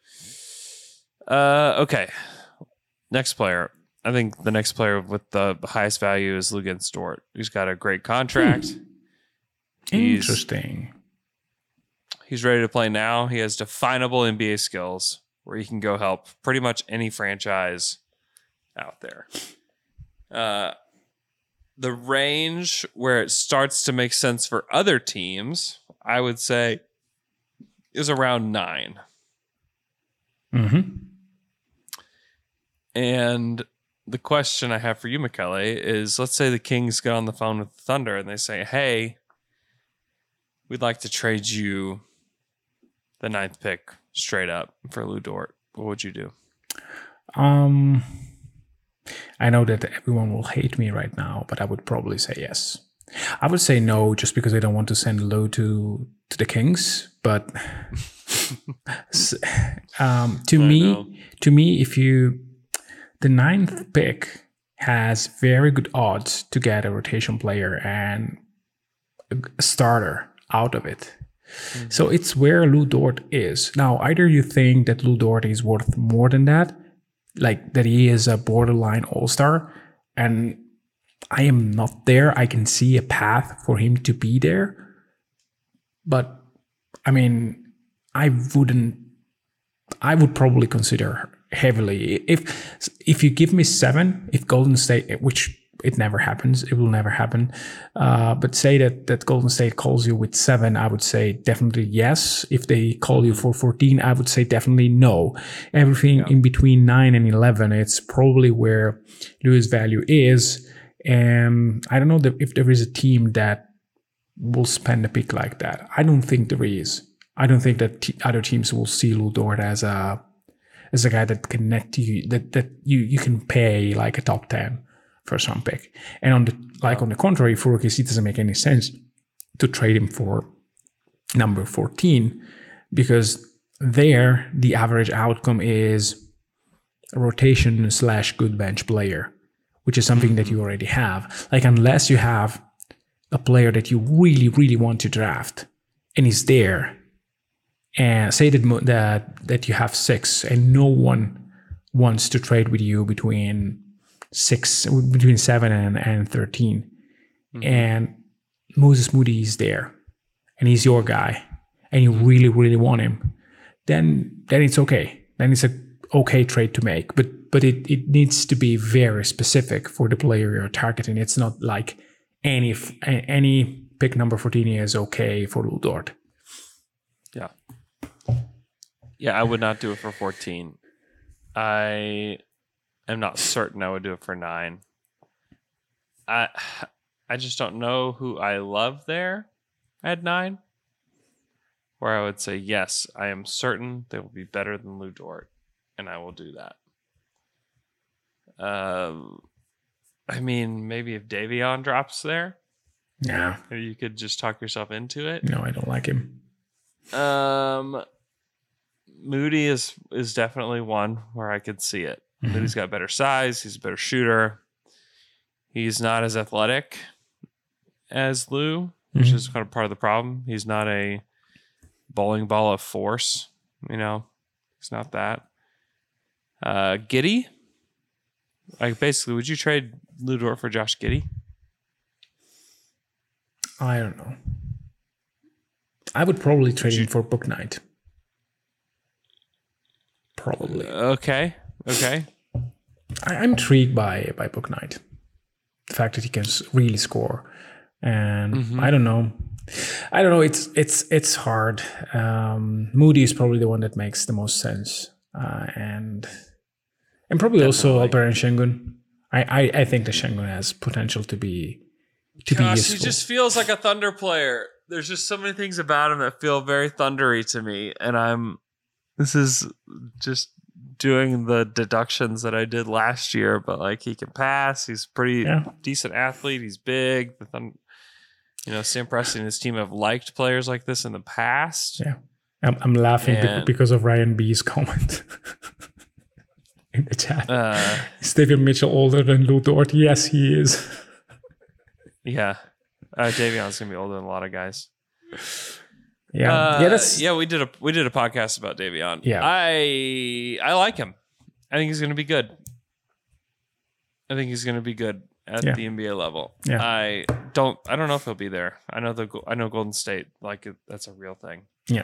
uh, okay. Next player. I think the next player with the highest value is Luguentz Dort. He's got a great contract. Hmm. He's, Interesting. He's ready to play now. He has definable N B A skills where he can go help pretty much any franchise out there. Uh. The range where it starts to make sense for other teams, I would say, is around nine. Mm-hmm. And the question I have for you, Michele, is let's say the Kings get on the phone with the Thunder and they say, hey, we'd like to trade you the ninth pick straight up for Lu Dort. What would you do? Um... I know that everyone will hate me right now, but I would probably say yes. I would say no, just because I don't want to send Lo to to the Kings. But um, to I me, know. to me, if you the ninth pick has very good odds to get a rotation player and a starter out of it. Mm-hmm. So it's where Lu Dort is now. Either you think that Lu Dort is worth more than that, like that he is a borderline all-star, and I am not there. I can see a path for him to be there. But I mean, I wouldn't, I would probably consider heavily. If if you give me seven, if Golden State, which it never happens, it will never happen. Uh, but say that, that Golden State calls you with seven, I would say definitely yes. If they call you for fourteen, I would say definitely no. Everything yeah. in between nine and eleven, it's probably where Lu's value is. And I don't know that if there is a team that will spend a pick like that. I don't think there is. I don't think that t- other teams will see Lu Dort as a as a guy that can net you that that you you can pay like a top ten first round pick. And on the like on the contrary, for O K C, it doesn't make any sense to trade him for number fourteen, because there the average outcome is a rotation slash good bench player, which is something that you already have. Like, unless you have a player that you really, really want to draft and he's there, and say that mo- that that you have six and no one wants to trade with you between six, between seven and, and thirteen, mm-hmm. and Moses Moody is there and he's your guy and you really, really want him, then then it's okay. Then it's a okay trade to make. But but it, it needs to be very specific for the player you're targeting. It's not like any any pick number fourteen is okay for Lu Dort. Yeah. Yeah, I would not do it for fourteen. I am not certain I would do it for nine. I I just don't know who I love there at nine, where I would say, yes, I am certain they will be better than Lu Dort, and I will do that. Um, I mean, maybe if Davion drops there, yeah, you could just talk yourself into it. No, I don't like him. Um, Moody is is definitely one where I could see it. Mm-hmm. Moody's got better size. He's a better shooter. He's not as athletic as Lou, which mm-hmm. is kind of part of the problem. He's not a bowling ball of force. You know, he's not that. Uh, Giddey. Like, basically, would you trade Lu Dort for Josh Giddey? I don't know. I would probably trade him for Book Knight. Probably. Okay. Okay. I, I'm intrigued by by Book Knight. The fact that he can really score, and mm-hmm. I don't know. I don't know. It's it's it's hard. Um, Moody is probably the one that makes the most sense, uh, and and probably Definitely. also Alperen Şengün. I, I I think the Şengün has potential to be to Gosh, be useful. He just feels like a Thunder player. There's just so many things about him that feel very thundery to me, and I'm. This is just doing the deductions that I did last year, but like, he can pass. He's a pretty yeah. decent athlete. He's big. The Thund- you know, Sam Presti and his team have liked players like this in the past. Yeah, I'm, I'm laughing and, because of Ryan B's comment in the chat. Uh, is Davion Mitchell older than Lu Dort? Yes, he is. yeah, uh, Davion's gonna be older than a lot of guys. Yeah, uh, yeah, that's... yeah. We did a we did a podcast about Davion. Yeah, I I like him. I think he's going to be good. I think he's going to be good at yeah. the N B A level. Yeah. I don't I don't know if he'll be there. I know the I know Golden State, like, that's a real thing. Yeah.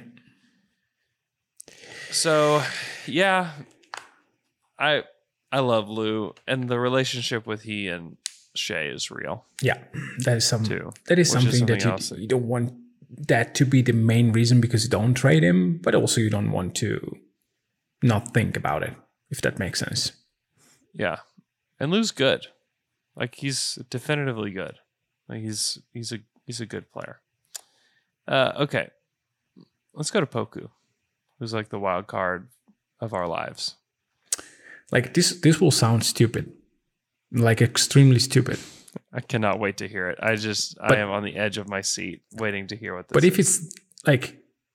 So, yeah, I I love Lou, and the relationship with he and Shea is real. Yeah, that is some too, that is something, is something that you, else. you don't want that to be the main reason, because you don't trade him, but also you don't want to not think about it, if that makes sense. Yeah. And Lou's good. Like, he's definitively good. Like, he's he's a he's a good player. Uh, okay. Let's go to Poku, who's like the wild card of our lives. Like, this this will sound stupid. Like, extremely stupid. I cannot wait to hear it. I just, but, I am on the edge of my seat waiting to hear what this but is. But if it's like,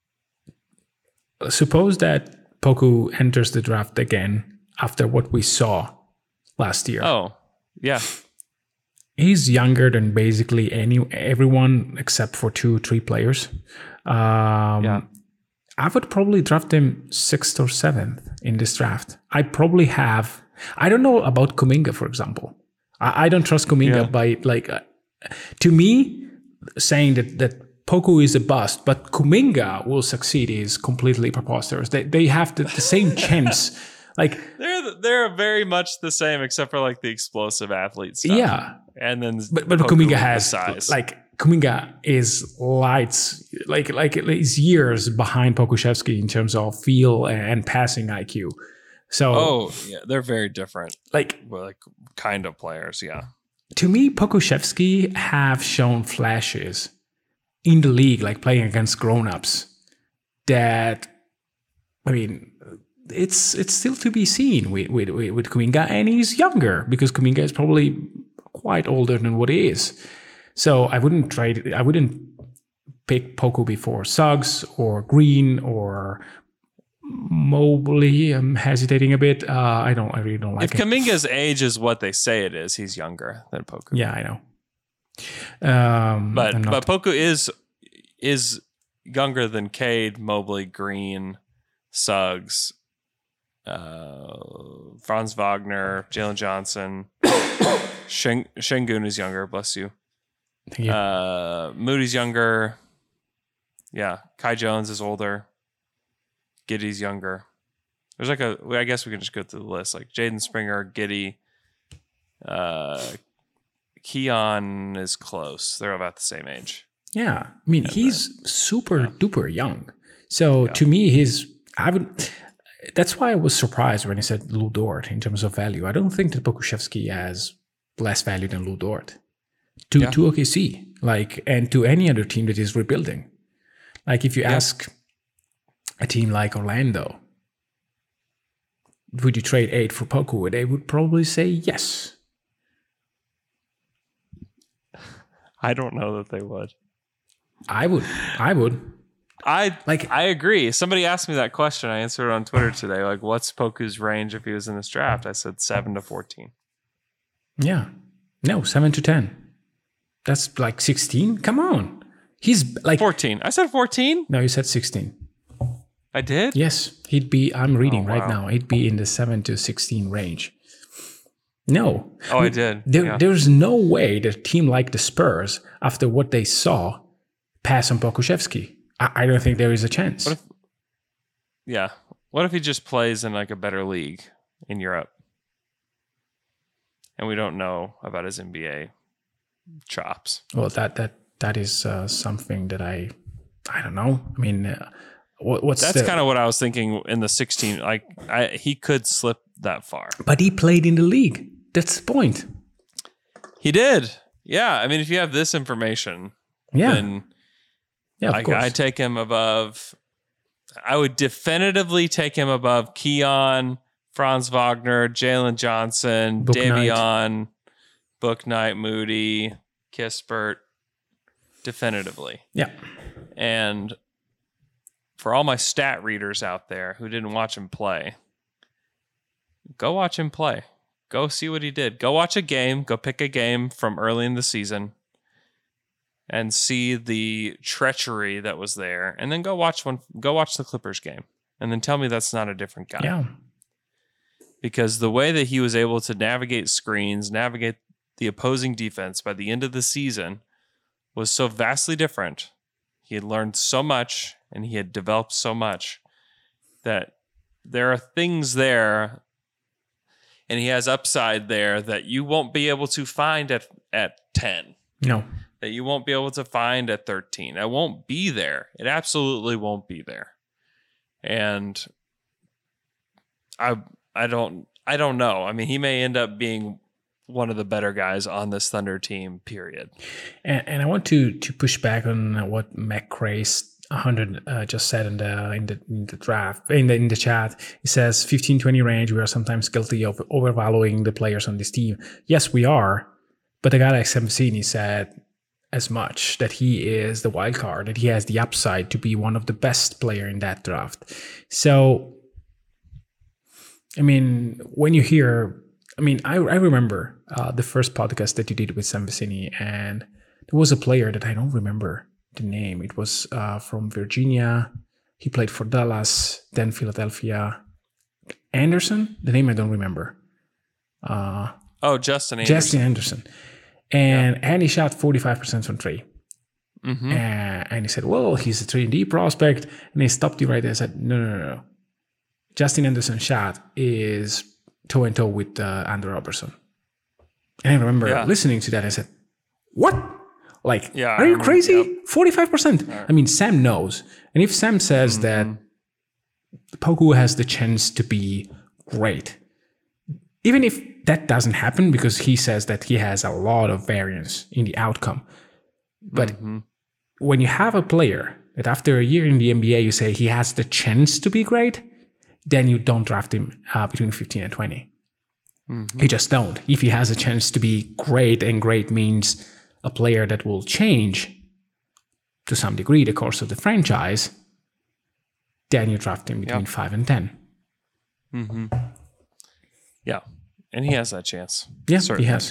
suppose that Poku enters the draft again after what we saw last year. Oh, yeah. He's younger than basically any everyone except for two, three players. Um, yeah. I would probably draft him sixth or seventh in this draft. I probably have, I don't know about Kuminga, for example. I don't trust Kuminga yeah. by, like, uh, to me, saying that, that Poku is a bust, but Kuminga will succeed is completely preposterous. They they have the, the same chance. Like, they're they're very much the same, except for like the explosive athlete stuff. Yeah, and then but but Poku Kuminga has size. Like Kuminga is lights like like is years behind Pokusevski in terms of feel and passing I Q. So oh yeah, they're very different. Like like kind of players, yeah. to me, Pokusevski have shown flashes in the league, like playing against grown-ups, that, I mean, it's it's still to be seen with, with, with Kuminga, and he's younger, because Kuminga is probably quite older than what he is. So I wouldn't trade, I wouldn't pick Poku before Suggs or Green or Mobley. I'm hesitating a bit. Uh, I don't, I really don't like if it. If Kuminga's age is what they say it is, he's younger than Poku. Yeah, I know. Um, but but Poku is is younger than Cade, Mobley, Green, Suggs, uh, Franz Wagner, Jalen Johnson. Sheng, Şengün is younger, bless you. Thank you. Uh, Moody's younger. Yeah, Kai Jones is older. Giddey's younger. There's like a, I guess we can just go through the list. Like Jaden Springer, Giddey, uh, Keon is close. They're about the same age. Yeah, I mean, and he's then, super yeah. duper young. So yeah. to me, he's, I would, that's why I was surprised when he said Lou Dort in terms of value. I don't think that Pokusevski has less value than Lou Dort to, yeah. to O K C, like, and to any other team that is rebuilding. Like if you yeah. ask a team like Orlando, would you trade eight for Poku? They would probably say yes. I don't know that they would. I would. I would. I like. I agree. Somebody asked me that question. I answered it on Twitter today. Like, what's Poku's range if he was in this draft? I said seven to fourteen. Yeah. No, seven to ten. That's like sixteen. Come on. He's like fourteen. I said fourteen. No, you said sixteen. I did? Yes. He'd be, I'm reading oh, wow. right now, he'd be in the seven to sixteen range. No. Oh, I did. There, yeah. There's no way that a team like the Spurs, after what they saw, pass on Pokusevski. I, I don't think there is a chance. What if, yeah. What if he just plays in like a better league in Europe? And we don't know about his N B A chops. Well, that that that is uh, something that I, I don't know. I mean, uh, what, what's that's the, kind of what I was thinking in the sixteen. Like, I, he could slip that far. But he played in the league. That's the point. He did. Yeah. I mean, if you have this information, yeah, then yeah, of I, course. I take him above. I would definitively take him above Keon, Franz Wagner, Jalen Johnson, Book Davion, Book Knight, Moody, Kispert. Definitively. Yeah. And for all my stat readers out there who didn't watch him play, go watch him play. Go see what he did. Go watch a game. Go pick a game from early in the season and see the treachery that was there. And then go watch one. Go watch the Clippers game. And then tell me that's not a different guy. Yeah. Because the way that he was able to navigate screens, navigate the opposing defense by the end of the season was so vastly different. He had learned so much and he had developed so much that there are things there and he has upside there that you won't be able to find at, at ten. No. That you won't be able to find at thirteen. It won't be there. It absolutely won't be there. And I I don't I don't know. I mean, he may end up being one of the better guys on this Thunder team, period. And, and I want to to push back on what McCrae one hundred uh, just said in the in the in the draft in the in the chat. He says fifteen twenty range. We are sometimes guilty of overvaluing the players on this team. Yes, we are. But a guy like Samsini said as much, that he is the wild card, that he has the upside to be one of the best player in that draft. So, I mean, when you hear, I mean, I, I remember uh, the first podcast that you did with Sam Vecini, and there was a player that I don't remember the name. It was uh, from Virginia. He played for Dallas, then Philadelphia. Anderson? The name I don't remember. Uh, oh, Justin Anderson. Justin Anderson. And, yeah. and he shot forty-five percent from three. Mm-hmm. And, and he said, well, he's a three and D prospect. And he stopped you right there and said, no, no, no, no. Justin Anderson's shot is toe-and-toe with uh, Andrew Robertson. And I remember yeah. listening to that, I said, what? Like, yeah, are you crazy? Yep. forty-five percent. Right. I mean, Sam knows. And if Sam says mm-hmm. that Poku has the chance to be great, even if that doesn't happen because he says that he has a lot of variance in the outcome. But mm-hmm. when you have a player that after a year in the N B A, you say he has the chance to be great, then you don't draft him uh, between fifteen and twenty. Mm-hmm. You just don't. If he has a chance to be great, and great means a player that will change to some degree the course of the franchise, then you draft him between yep. five and ten. Mm-hmm. Yeah, and he has that chance. Yeah, certainly. he has.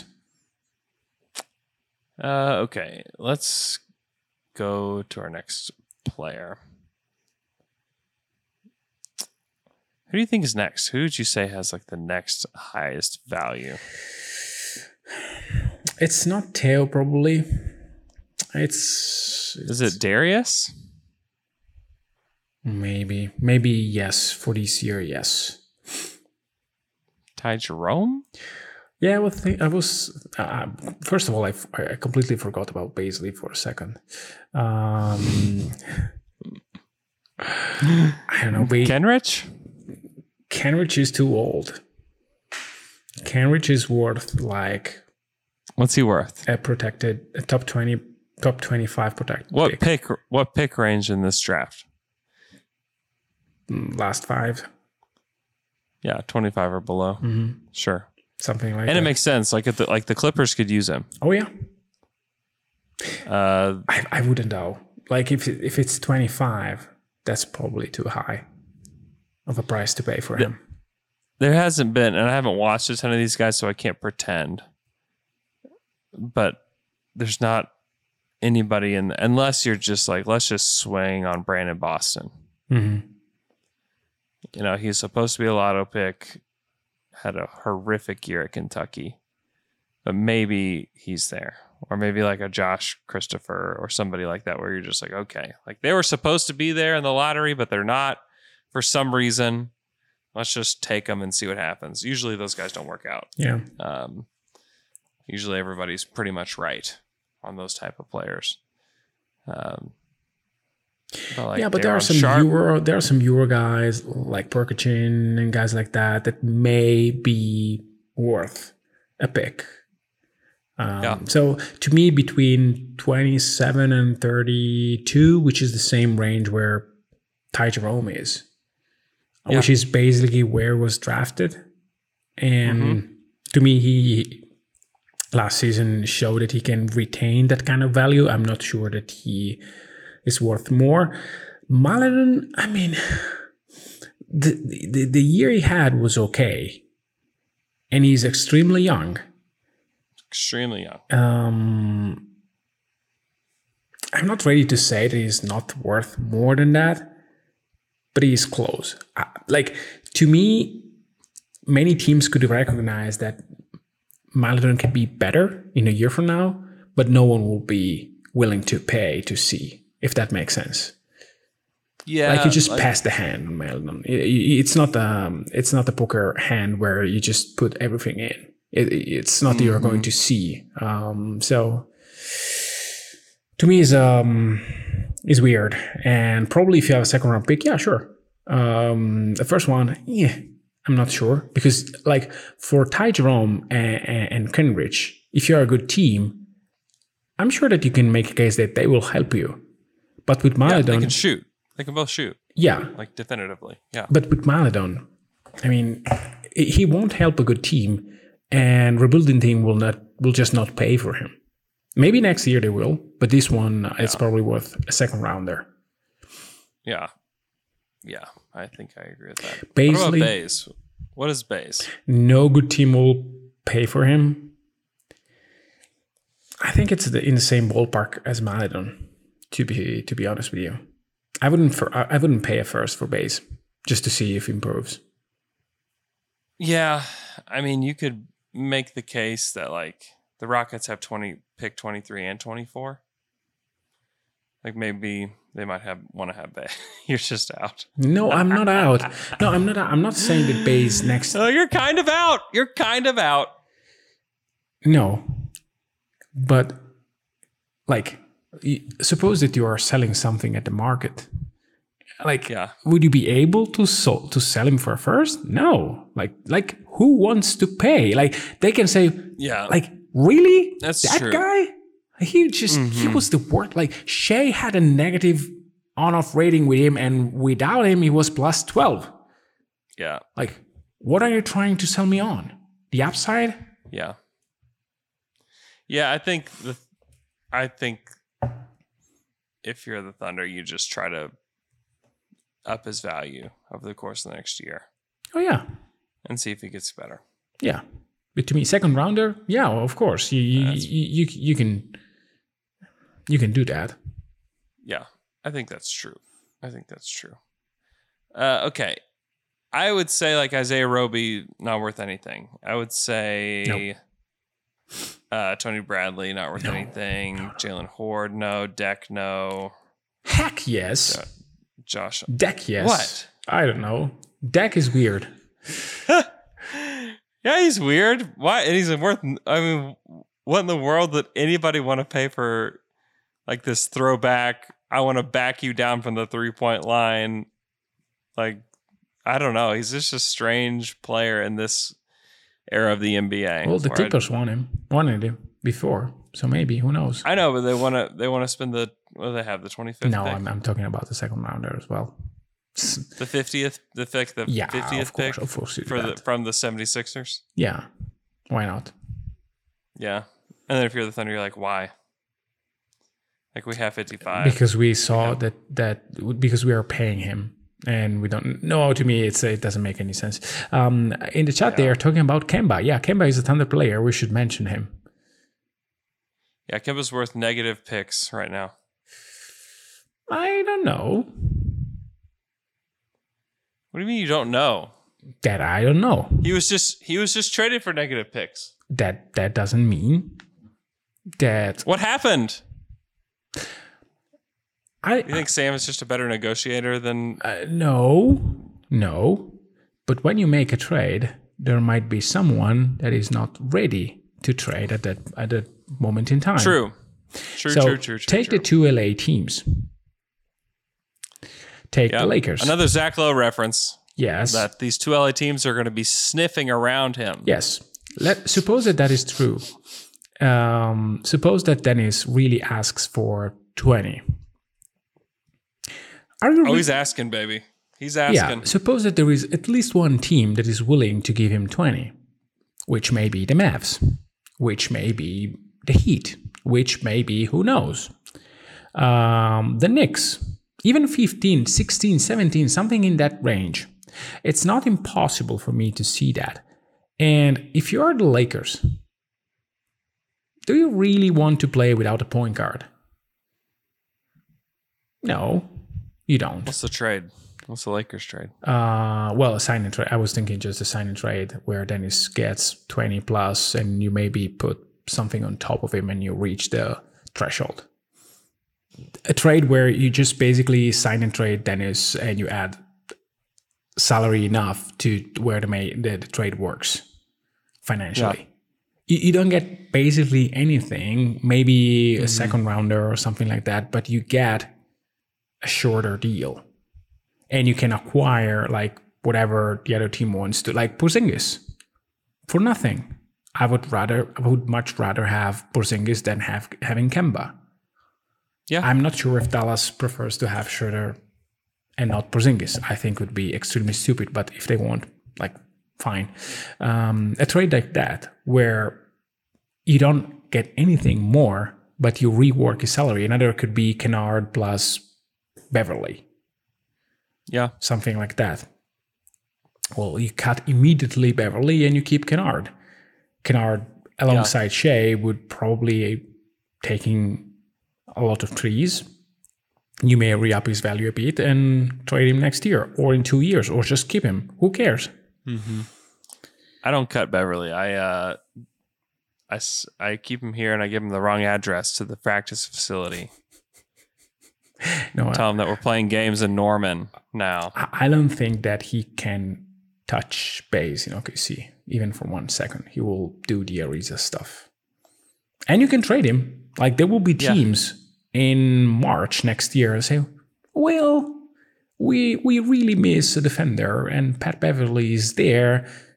Uh, okay, let's go to our next player. Who do you think is next? Who would you say has like the next highest value? It's not Theo, probably. It's, it's is it Darius? Maybe, maybe yes. For this year, yes. Ty Jerome? Yeah, well, th- I was. Uh, first of all, I, f- I completely forgot about Bazley for a second. Um, I don't know. Ba- Kenrich? Kenrich is too old. Kenrich is worth like. What's he worth? A protected, a top twenty, top twenty-five protected. What pick. pick? What pick range in this draft? Last five. Yeah, twenty-five or below. Mm-hmm. Sure. Something like and that. And it makes sense. Like if the, like the Clippers could use him. Oh yeah. Uh, I, I wouldn't know. Like if if it's twenty-five, that's probably too high of a price to pay for the, him. There hasn't been, and I haven't watched a ton of these guys, so I can't pretend. But there's not anybody in, unless you're just like, let's just swing on Brandon Boston. Mm-hmm. You know, he's supposed to be a lotto pick, had a horrific year at Kentucky, but maybe he's there. Or maybe like a Josh Christopher or somebody like that, where you're just like, okay, like they were supposed to be there in the lottery, but they're not for some reason. Let's just take them and see what happens. Usually those guys don't work out. Yeah. Um, usually everybody's pretty much right on those type of players. Um, but like yeah, but there are some Sharp, Euro, there are some Euro guys like Perkachin and guys like that that may be worth a pick. Um, yeah. So to me, between twenty-seven and thirty-two, which is the same range where Ty Jerome is, yeah. which is basically where was drafted. And mm-hmm. to me, he last season showed that he can retain that kind of value. I'm not sure that he is worth more. Maledon, I mean, the, the the year he had was okay, and he's extremely young. Extremely young. Um, I'm not ready to say that he's not worth more than that, but he's close. Uh, like, to me, many teams could recognize that Maledon can be better in a year from now, but no one will be willing to pay to see, if that makes sense. Yeah, like you just like, pass the hand on Maledon. It, it's not um, it's not a poker hand where you just put everything in. It, it's not that you're going to see. Um, so to me, is um is weird. And probably if you have a second round pick, yeah, sure. Um, the first one, yeah, I'm not sure, because like for Ty Jerome and, and, and Kenrich, if you're a good team, I'm sure that you can make a case that they will help you. But with Maledon, yeah, they can shoot. They can both shoot. Yeah, like definitively. Yeah. But with Maledon, I mean, he won't help a good team. And rebuilding team will not will just not pay for him. Maybe next year they will, but this one yeah. it's probably worth a second rounder. Yeah, yeah, I think I agree with that. Bazley, what about Baze? What is Baze? No good team will pay for him. I think it's the, in the same ballpark as Maledon. To be to be honest with you, I wouldn't for I wouldn't pay a first for Baze just to see if he improves. Yeah, I mean you could make the case that like the Rockets have twenty pick twenty-three and twenty-four. Like maybe they might have want to have Baze. You're just out. No, I'm not out. No, I'm not. I'm not saying that Baze next. Oh, you're kind of out. You're kind of out. No, but like, suppose that you are selling something at the market. Like, yeah. would you be able to so, to sell him for a first? No. Like, like who wants to pay? Like they can say, Yeah. like really, That's that true. guy? He just mm-hmm. he was the worst. Like Shea had a negative on-off rating with him, and without him, he was plus twelve. Yeah. Like, what are you trying to sell me on? The upside? Yeah. Yeah, I think the I think if you're the Thunder, you just try to up his value over the course of the next year. Oh yeah. And see if he gets better. Yeah. But to me, second rounder, yeah, well, of course. You you, you you you can you can do that. Yeah. I think that's true. I think that's true. Uh, okay. I would say like Isaiah Roby, not worth anything. I would say Nope. uh, Tony Bradley, not worth No. anything. Jalen Horde, no. Deck, no. Heck yes. Uh, Josh. Deck yes. What? I don't know. Deck is weird. Yeah, he's weird. Why? And he's worth. I mean, what in the world would anybody want to pay for like this throwback? I want to back you down from the three point line. Like, I don't know. He's just a strange player in this era of the N B A. Well, the where Clippers won him, wanted him before, so maybe who knows? I, I know, but they want to. They want to spend the. What do they have? The twenty-fifth. No, pick? I'm, I'm talking about the second rounder as well. The fiftieth. The pick. The Yeah, fiftieth of course, pick of course. you do for the that. from the seventy-sixers. Yeah, why not? Yeah, and then if you're the Thunder, you're like, why? Like we have fifty-five. Because we saw that that because we are paying him, and we don't. No, to me, it's it doesn't make any sense. Um, in the chat, Yeah. they are talking about Kemba. Yeah, Kemba is a Thunder player. We should mention him. Yeah, Kemba's worth negative picks right now. I don't know. What do you mean you don't know? That I don't know. He was just he was just traded for negative picks. That that doesn't mean that What happened? I You think Sam is just a better negotiator than uh, no no. But when you make a trade, there might be someone that is not ready to trade at that at that moment in time. True. True, So true, true, true. take true. the two L A teams. Take Yep. the Lakers. Another Zach Lowe reference. yes. That these two L A teams are going to be sniffing around him. Yes. Let suppose that that is true. Um, suppose that Dennis really asks for twenty. Are you Oh, re- he's asking, baby. He's yeah. asking. Suppose that there is at least one team that is willing to give him twenty, which may be the Mavs, which may be the Heat, which may be who knows, um, the Knicks, even fifteen, sixteen, seventeen, something in that range. It's not impossible for me to see that. And if you are the Lakers, do you really want to play without a point guard? No, you don't. What's the trade? What's the Lakers trade? Uh, well, a sign and trade. I was thinking just a sign and trade where Dennis gets twenty plus and you maybe put something on top of him and you reach the threshold. A trade where you just basically sign and trade Dennis and you add salary enough to where the, may, the, the trade works financially. Yeah. You, you don't get basically anything, maybe a second rounder or something like that, but you get a shorter deal. And you can acquire like whatever the other team wants to, like Porzingis, for nothing. I would rather, I would much rather have Porzingis than have having Kemba. Yeah. I'm not sure if Dallas prefers to have Schroeder and not Porzingis. I think would be extremely stupid, but if they want, like, fine. Um, a trade like that, where you don't get anything more, but you rework his salary. Another could be Kennard plus Beverly. Yeah. Something like that. Well, you cut immediately Beverly and you keep Kennard. Kennard alongside Shea would probably taking a lot of trees. You may re-up his value a bit and trade him next year or in two years or just keep him. Who cares? Mm-hmm. I don't cut Beverly. I uh, I, s- I keep him here and I give him the wrong address to the practice facility. No, Tell him that we're playing games in Norman now. I, I don't think that he can touch base in O K C even for one second. He will do the Ariza stuff. And you can trade him. Like there will be teams yeah. in March next year say, well, we we really miss a defender and Pat Beverly is there.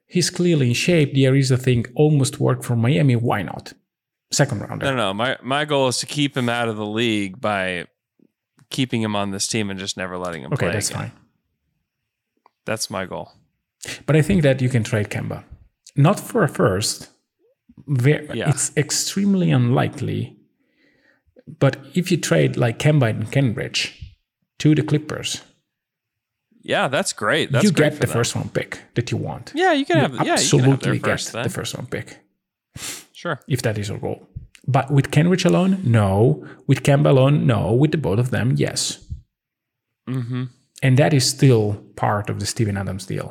He's clearly in shape. The Ariza thing almost worked for Miami. Why not? Second rounder. No, no. My my goal is to keep him out of the league by keeping him on this team and just never letting him okay, play. Okay, that's again. fine. That's my goal. But I think that you can trade Kemba. Not for a first. Very, yeah. It's extremely unlikely. But if you trade like Kemba and Kenrich to the Clippers, yeah, that's great. That's you great get the them. first round pick that you want. Yeah, you can you have. Yeah, absolutely you can have their first, get then. the first round pick. Sure. If that is a goal. But with Kenrich alone, no. With Kemba alone, no. With the both of them, yes. Mm-hmm. And that is still part of the Steven Adams deal.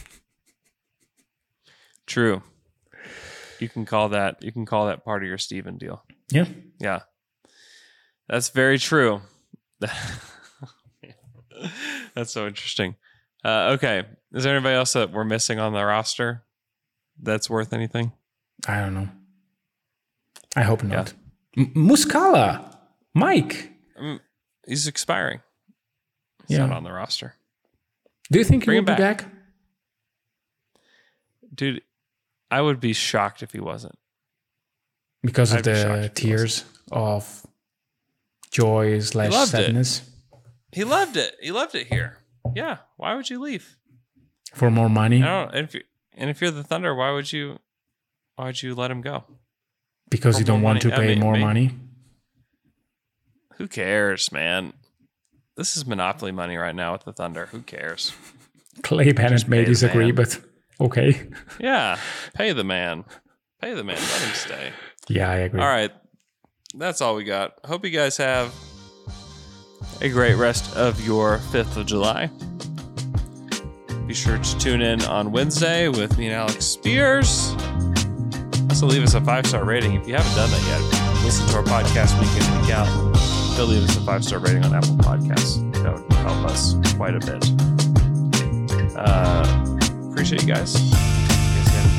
True. You can call that. You can call that part of your Steven deal. Yeah. Yeah. That's very true. That's so interesting. Uh, okay. Is there anybody else that we're missing on the roster that's worth anything? I don't know. I hope not. Yeah. M- Muscala. Mike. Um, he's expiring. He's yeah. not on the roster. Do you think he Bring will him be back. back? Dude, I would be shocked if he wasn't. Because of I'd be the tears of joy slash sadness? It. He loved it. He loved it here. Yeah. Why would you leave? For more money? I don't, and, if you, and if you're the Thunder, why would you why would you let him go? Because For you don't want money. to pay I mean, more maybe. money? Who cares, man? This is monopoly money right now with the Thunder. Who cares? Clay Bennett may disagree, man. but okay. Yeah. Pay the man. Pay the man. Let him stay. Yeah, I agree. All right. That's all we got. Hope you guys have a great rest of your fifth of July. Be sure to tune in on Wednesday with me and Alex Spears. Also, leave us a five-star rating. If you haven't done that yet, listen to our podcast week in, week out. Go leave us a five-star rating on Apple Podcasts. That would help us quite a bit. Uh, appreciate you guys. See you guys again.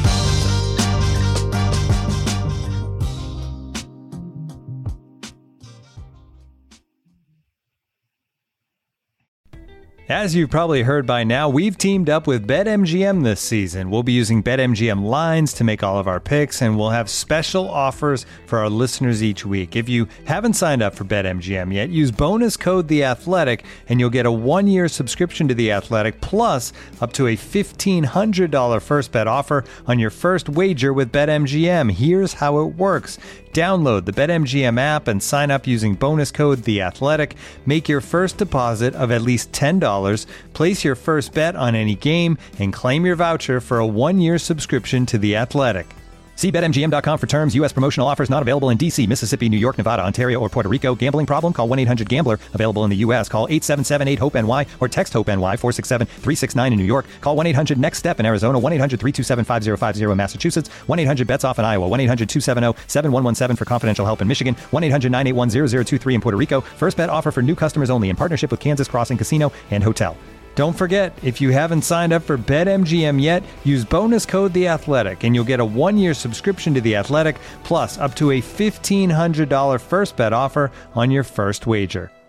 As you've probably heard by now, we've teamed up with BetMGM this season. We'll be using BetMGM lines to make all of our picks, and we'll have special offers for our listeners each week. If you haven't signed up for BetMGM yet, use bonus code The Athletic, and you'll get a one-year subscription to The Athletic, plus up to a fifteen hundred dollars first bet offer on your first wager with BetMGM. Here's how it works. Download the BetMGM app and sign up using bonus code The Athletic. Make your first deposit of at least ten dollars, place your first bet on any game, and claim your voucher for a one-year subscription to The Athletic. See Bet M G M dot com for terms. U S promotional offers not available in D C, Mississippi, New York, Nevada, Ontario, or Puerto Rico. Gambling problem? Call one eight hundred gambler. Available in the U S. Call eight seven seven eight hope N Y or text HOPE-NY four six seven three six nine in New York. Call one eight hundred next step in Arizona. one eight hundred three two seven five zero five zero in Massachusetts. one eight hundred bets off in Iowa. one eight hundred two seven zero seven one one seven for confidential help in Michigan. one eight hundred nine eight one zero zero two three in Puerto Rico. First bet offer for new customers only in partnership with Kansas Crossing Casino and Hotel. Don't forget, if you haven't signed up for BetMGM yet, use bonus code The Athletic, and you'll get a one-year subscription to The Athletic, plus up to a fifteen hundred dollars first bet offer on your first wager.